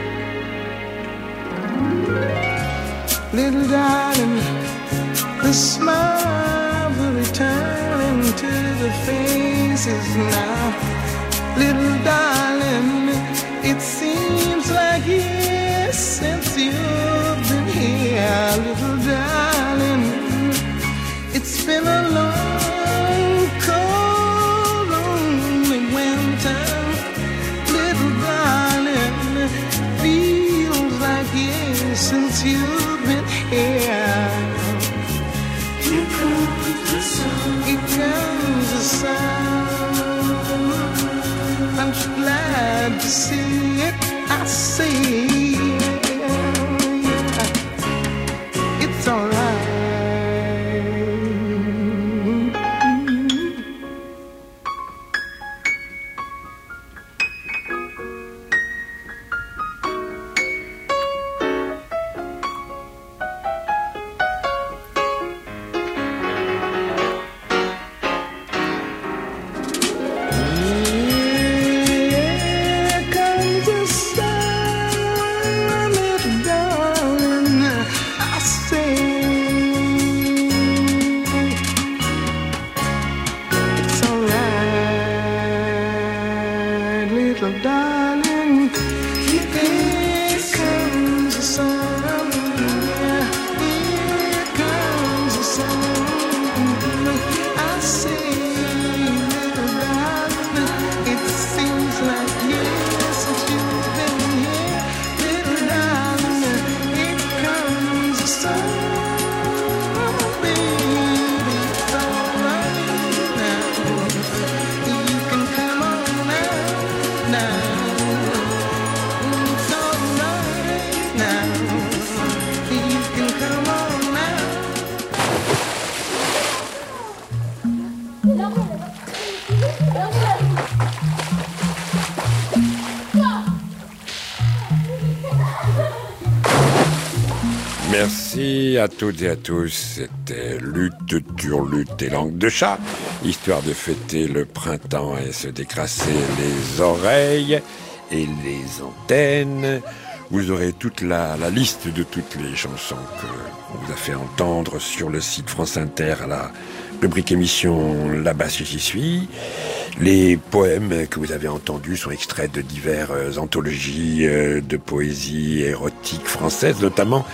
S6: Little darling, the smile will return to the faces now. Little darling, it seems like years since you've been here. Little darling, it's been a long, cold, lonely winter. Little darling, feels like years since you've been here. Here comes the sun. Here comes the sun. I'm so glad to see it. I see it. It's alright.
S11: Merci à toutes et à tous. C'était Lutte, Turlute et Langue de chat, histoire de fêter le printemps et se décrasser les oreilles et les antennes. Vous aurez toute la liste de toutes les chansons qu'on vous a fait entendre sur le site France Inter à la rubrique émission Là-bas si j'y suis. Les poèmes que vous avez entendus sont extraits de diverses anthologies de poésie érotique française, notamment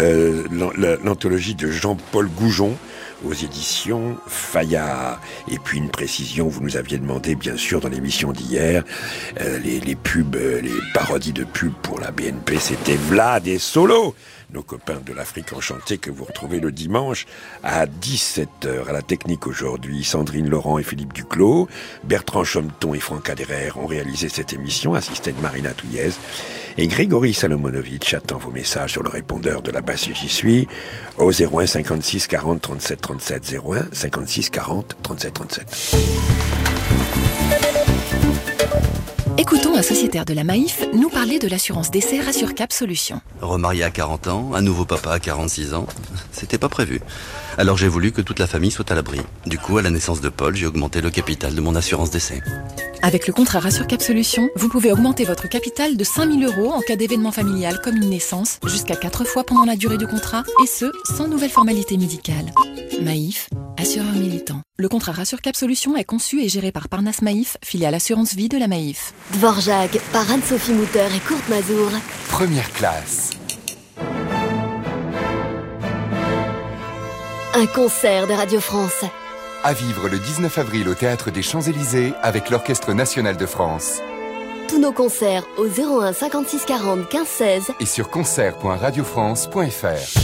S11: l'anthologie de Jean-Paul Goujon aux éditions Fayard. Et puis une précision, vous nous aviez demandé bien sûr dans l'émission d'hier, les pubs, les parodies de pubs pour la BNP, c'était Vlad et Solo, nos copains de l'Afrique enchantée que vous retrouvez le dimanche à 17h. À la technique aujourd'hui, Sandrine Laurent et Philippe Duclos, Bertrand Chometon et Franck Aderer ont réalisé cette émission, assisté de Marina Touillez, et Grégory Salomonovitch attend vos messages sur le répondeur de Là-bas si j'y suis au 01 56 40 37 37 01 56 40 37 37.
S1: Écoutons un sociétaire de la Maïf nous parler de l'assurance décès Rassurcap Solutions.
S10: Remarié à 40 ans, un nouveau papa à 46 ans, c'était pas prévu. Alors j'ai voulu que toute la famille soit à l'abri. Du coup, à la naissance de Paul, j'ai augmenté le capital de mon assurance décès.
S1: Avec le contrat Rassurcap Solutions, vous pouvez augmenter votre capital de 5 000 € en cas d'événement familial comme une naissance, jusqu'à 4 fois pendant la durée du contrat, et ce, sans nouvelle formalité médicale. Maïf, assureur militant. Le contrat Rassurcap Solutions est conçu et géré par Parnasse Maïf, filiale assurance vie de la Maïf.
S23: Dvorak, par Anne-Sophie Mutter et Kurt Mazur.
S24: Première classe.
S23: Un concert de Radio France.
S24: À vivre le 19 avril au Théâtre des Champs-Élysées avec l'Orchestre National de France.
S23: tous nos concerts au 01 56 40 15 16
S24: et sur concert.radiofrance.fr.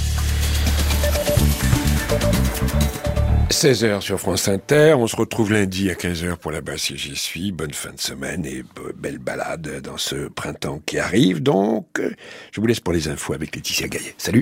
S11: 16h sur France Inter, on se retrouve lundi à 15h pour la basse et j'y suis. Bonne fin de semaine et belle balade dans ce printemps qui arrive. Donc, je vous laisse pour les infos avec Laetitia Gaillet. Salut!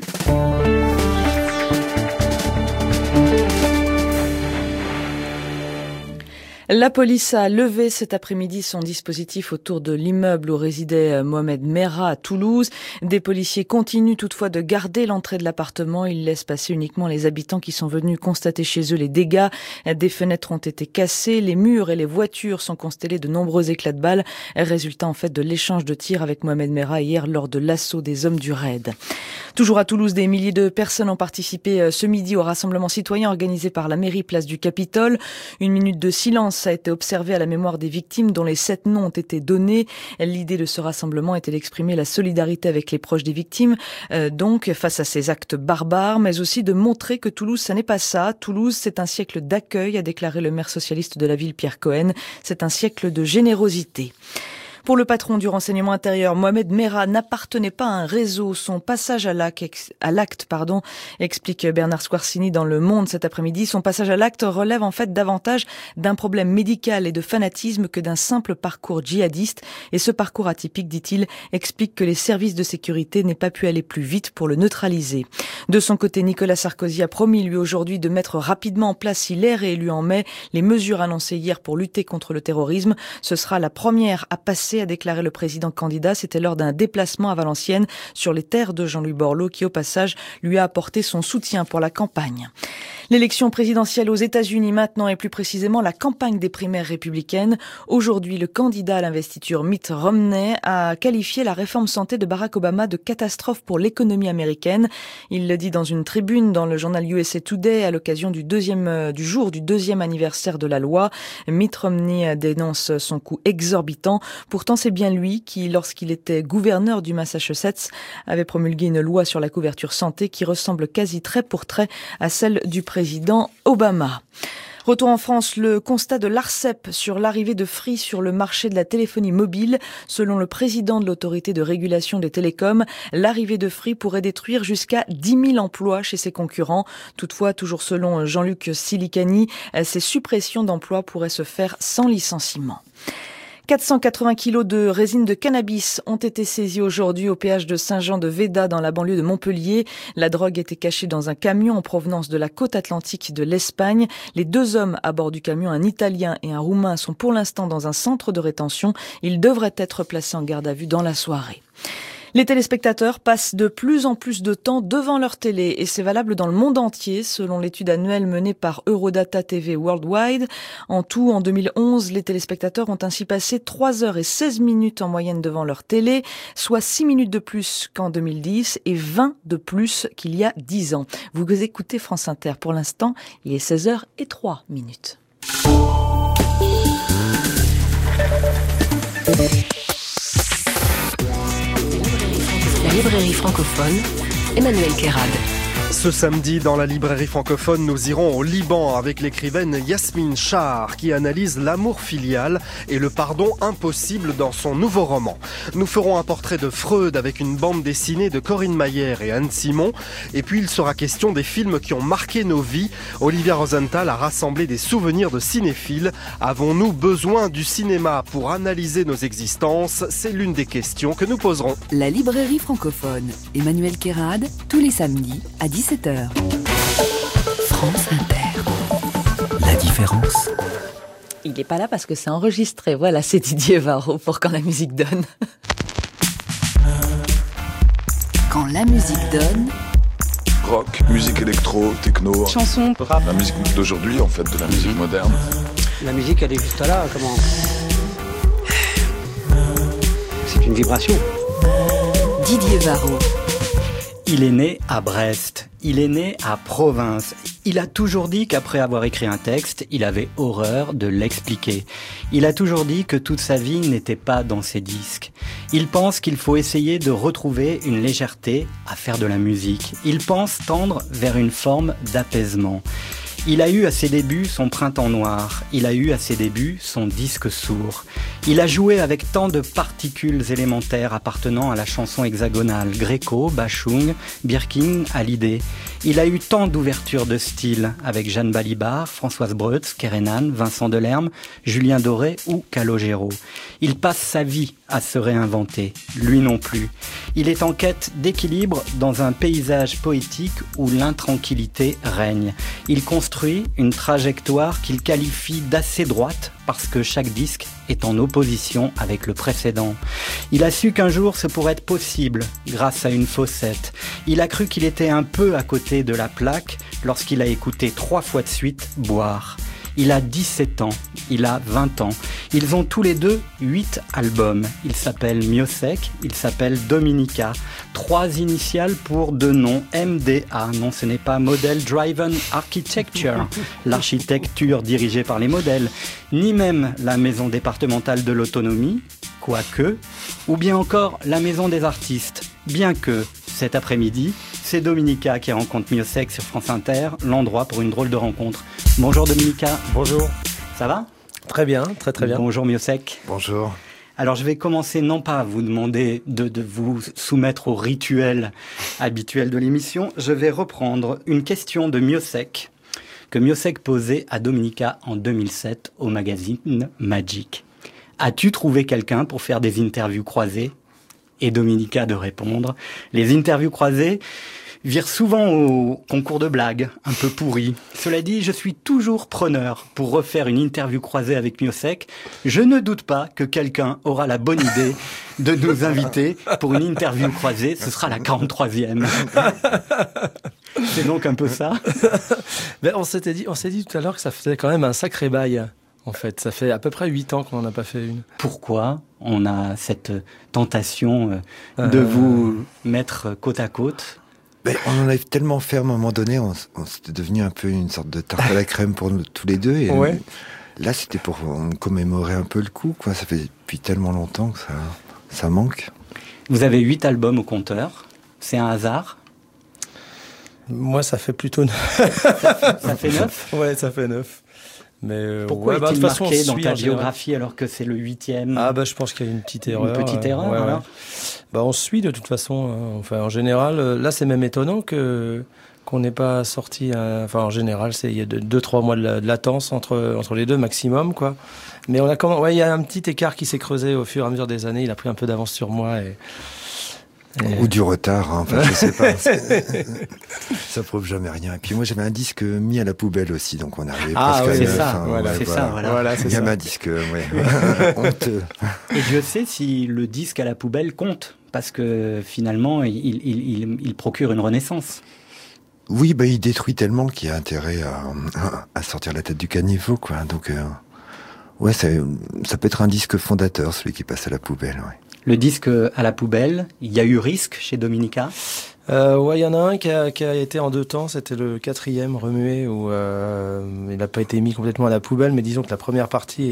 S12: La police a levé cet après-midi son dispositif autour de l'immeuble où résidait Mohamed Merah à Toulouse. Des policiers continuent toutefois de garder l'entrée de l'appartement. Ils laissent passer uniquement les habitants qui sont venus constater chez eux les dégâts. Des fenêtres ont été cassées, les murs et les voitures sont constellés de nombreux éclats de balles. Résultat en fait de l'échange de tirs avec Mohamed Merah hier lors de l'assaut des hommes du raid. Toujours à Toulouse, des milliers de personnes ont participé ce midi au rassemblement citoyen organisé par la mairie place du Capitole. Une minute de silence a été observé à la mémoire des victimes dont les 7 noms ont été donnés. L'idée de ce rassemblement était d'exprimer la solidarité avec les proches des victimes, donc face à ces actes barbares, mais aussi de montrer que Toulouse, ça n'est pas ça. Toulouse, c'est un siècle d'accueil, a déclaré le maire socialiste de la ville, Pierre Cohen. C'est un siècle de générosité. Pour le patron du renseignement intérieur, Mohamed Merah n'appartenait pas à un réseau. Son passage à l'acte, explique Bernard Squarcini dans Le Monde cet après-midi. Son passage à l'acte relève en fait davantage d'un problème médical et de fanatisme que d'un simple parcours djihadiste. Et ce parcours atypique, dit-il, explique que les services de sécurité n'aient pas pu aller plus vite pour le neutraliser. De son côté, Nicolas Sarkozy a promis lui aujourd'hui de mettre rapidement en place, s'il est réélu en mai, les mesures annoncées hier pour lutter contre le terrorisme. Ce sera la première à passer, a déclaré le président candidat. C'était lors d'un déplacement à Valenciennes sur les terres de Jean-Louis Borloo qui, au passage, lui a apporté son soutien pour la campagne. L'élection présidentielle aux États-Unis maintenant et plus précisément la campagne des primaires républicaines. Aujourd'hui, le candidat à l'investiture Mitt Romney a qualifié la réforme santé de Barack Obama de catastrophe pour l'économie américaine. Il le dit dans une tribune dans le journal USA Today à l'occasion du jour du deuxième anniversaire de la loi. Mitt Romney dénonce son coût exorbitant. Pourtant, c'est bien lui qui, lorsqu'il était gouverneur du Massachusetts, avait promulgué une loi sur la couverture santé qui ressemble quasi trait pour trait à celle du président Obama. Retour en France, le constat de l'ARCEP sur l'arrivée de Free sur le marché de la téléphonie mobile. Selon le président de l'autorité de régulation des télécoms, l'arrivée de Free pourrait détruire jusqu'à 10 000 emplois chez ses concurrents. Toutefois, toujours selon Jean-Luc Silicani, ces suppressions d'emplois pourraient se faire sans licenciement. 480 kilos de résine de cannabis ont été saisis aujourd'hui au péage de Saint-Jean-de-Véda dans la banlieue de Montpellier. La drogue était cachée dans un camion en provenance de la côte atlantique de l'Espagne. Les 2 hommes à bord du camion, un Italien et un Roumain, sont pour l'instant dans un centre de rétention. Ils devraient être placés en garde à vue dans la soirée. Les téléspectateurs passent de plus en plus de temps devant leur télé et c'est valable dans le monde entier selon l'étude annuelle menée par Eurodata TV Worldwide. En tout, en 2011, les téléspectateurs ont ainsi passé 3h16 en moyenne devant leur télé, soit 6 minutes de plus qu'en 2010 et 20 de plus qu'il y a 10 ans. Vous écoutez France Inter. Pour l'instant, il est 16h03.
S23: La librairie francophone, Emmanuel Kérad.
S13: Ce samedi, dans la librairie francophone, nous irons au Liban avec l'écrivaine Yasmine Chahar qui analyse l'amour filial et le pardon impossible dans son nouveau roman. Nous ferons un portrait de Freud avec une bande dessinée de Corinne Mayer et Anne Simon. Et puis il sera question des films qui ont marqué nos vies. Olivia Rosenthal a rassemblé des souvenirs de cinéphiles. Avons-nous besoin du cinéma pour analyser nos existences? C'est l'une des questions que nous poserons.
S1: La librairie francophone, Emmanuel Kérad, tous les samedis à 17h. France Inter. La différence.
S12: Il n'est pas là parce que c'est enregistré. Voilà, c'est Didier Varro pour Quand la musique donne.
S1: Quand la musique donne.
S14: Rock, musique électro, techno,
S2: chanson,
S14: rap. La musique d'aujourd'hui, en fait, de la musique moderne.
S15: La musique, elle est juste là, comment? C'est une vibration.
S1: Didier Varro.
S25: Il est né à Brest, il est né à Provins. Il a toujours dit qu'après avoir écrit un texte, il avait horreur de l'expliquer. Il a toujours dit que toute sa vie n'était pas dans ses disques. Il pense qu'il faut essayer de retrouver une légèreté à faire de la musique. Il pense tendre vers une forme d'apaisement. Il a eu à ses débuts son printemps noir, il a eu à ses débuts son disque sourd. Il a joué avec tant de particules élémentaires appartenant à la chanson hexagonale, Gréco, Bachung, Birkin, Hallyday. Il a eu tant d'ouvertures de style avec Jeanne Balibar, Françoise Breutz, Kerenan, Vincent Delerme, Julien Doré ou Calogero. Il passe sa vie à se réinventer, lui non plus. Il est en quête d'équilibre dans un paysage poétique où l'intranquillité règne. Il construit une trajectoire qu'il qualifie d'assez droite parce que chaque disque est en opposition avec le précédent. Il a su qu'un jour ce pourrait être possible grâce à une faussette. Il a cru qu'il était un peu à côté de la plaque lorsqu'il a écouté 3 fois de suite Boire. Il a 17 ans, il a 20 ans. Ils ont tous les deux 8 albums. Il s'appelle Miossec, il s'appelle Dominica. 3 initiales pour 2 noms, MDA. Non, ce n'est pas Model Driven Architecture, l'architecture dirigée par les modèles, ni même la maison départementale de l'autonomie, quoique, ou bien encore la maison des artistes, bien que, cet après-midi, c'est Dominica qui rencontre Miossec sur France Inter, l'endroit pour une drôle de rencontre. Bonjour Dominica.
S16: Bonjour.
S25: Ça va ?
S16: Très bien, très bien.
S25: Bonjour Miossec.
S14: Bonjour.
S25: Alors je vais commencer non pas à vous demander de vous soumettre au rituel habituel de l'émission, je vais reprendre une question de Miossec que Miossec posait à Dominica en 2007 au magazine Magic. As-tu trouvé quelqu'un pour faire des interviews croisées ? Et Dominica de répondre. Les interviews croisées virent souvent au concours de blagues, un peu pourri. Cela dit, je suis toujours preneur pour refaire une interview croisée avec Miossec. Je ne doute pas que quelqu'un aura la bonne idée de nous inviter pour une interview croisée. Ce sera la 43e. C'est donc un peu ça.
S16: Ben, on s'était dit tout à l'heure que ça faisait quand même un sacré bail. En fait, ça fait à peu près 8 ans qu'on n'en a pas fait une.
S25: Pourquoi on a cette tentation de vous mettre côte à côte ?
S14: On en a tellement fait à un moment donné, on c'était devenu un peu une sorte de tarte à la crème pour nous tous les deux. Et
S16: ouais.
S14: Là, c'était pour commémorer un peu le coup, quoi. Ça fait depuis tellement longtemps que ça manque.
S25: Vous avez 8 albums au compteur. C'est un hasard ?
S16: Moi, ça fait plutôt 9.
S25: Ça fait 9 ?
S16: Ouais, ça fait 9. Mais
S25: pourquoi est-il marqué dans ta biographie alors que c'est le 8e ?
S16: Ah bah je pense qu'il y a une petite erreur.
S25: Une petite erreur,
S16: ouais,
S25: alors ?
S16: Bah on suit de toute façon. Enfin en général, là c'est même étonnant qu'on n'ait pas sorti. Enfin en général, il y a 2-3 mois de latence entre les deux maximum, quoi. Mais il y a un petit écart qui s'est creusé au fur et à mesure des années. Il a pris un peu d'avance sur moi et
S14: Ou du retard, hein. Enfin, je sais pas. Ça prouve jamais rien. Et puis moi, j'avais un disque mis à la poubelle aussi, donc on arrivait presque à 9.
S25: Ça, voilà, c'est ça, voilà.
S14: Il y avait un disque, honteux.
S25: Et Dieu sait si le disque à la poubelle compte, parce que finalement, il procure une renaissance.
S14: Oui, il détruit tellement qu'il y a intérêt à sortir la tête du caniveau, quoi. Donc, ouais, ça peut être un disque fondateur, celui qui passe à la poubelle, ouais.
S25: Le disque à la poubelle, il y a eu Risque chez Dominica ?
S16: Ouais, il y en a un qui a été en 2 temps, c'était le 4e Remué, où il n'a pas été mis complètement à la poubelle, mais disons que la première partie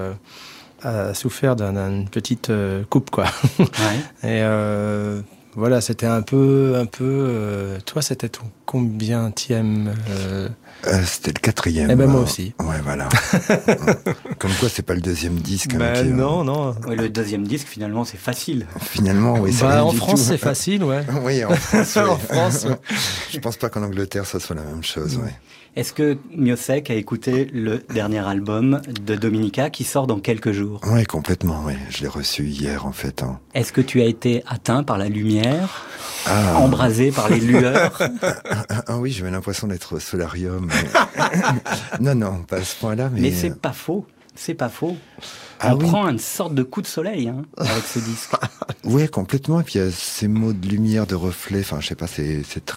S16: a souffert d'une petite coupe, quoi. Ouais. Et voilà, c'était un peu. Toi, c'était ton combienième
S14: C'était le 4e.
S16: Eh ben moi aussi.
S14: Ouais, voilà. Comme quoi, c'est pas le 2e disque.
S16: Non.
S25: Ouais, le 2e disque, finalement, c'est facile.
S14: Finalement, oui.
S16: En France, c'est facile, ouais.
S14: Oui, en France.
S16: En France. Ouais.
S14: Je pense pas qu'en Angleterre, ça soit la même chose, ouais.
S25: Est-ce que Miossec a écouté le dernier album de Dominica qui sort dans quelques jours ?
S14: Oui, complètement, oui. Je l'ai reçu hier, en fait. Hein.
S25: Est-ce que tu as été atteint par la lumière ? Embrasé par les lueurs ?
S14: Oui, j'avais l'impression d'être au solarium. Mais... non, pas à ce point-là.
S25: Mais c'est pas faux. C'est pas faux. On prend une sorte de coup de soleil avec ce disque.
S14: Oui, complètement. Et puis il y a ces mots de lumière, de reflet. Enfin, je sais pas, c'est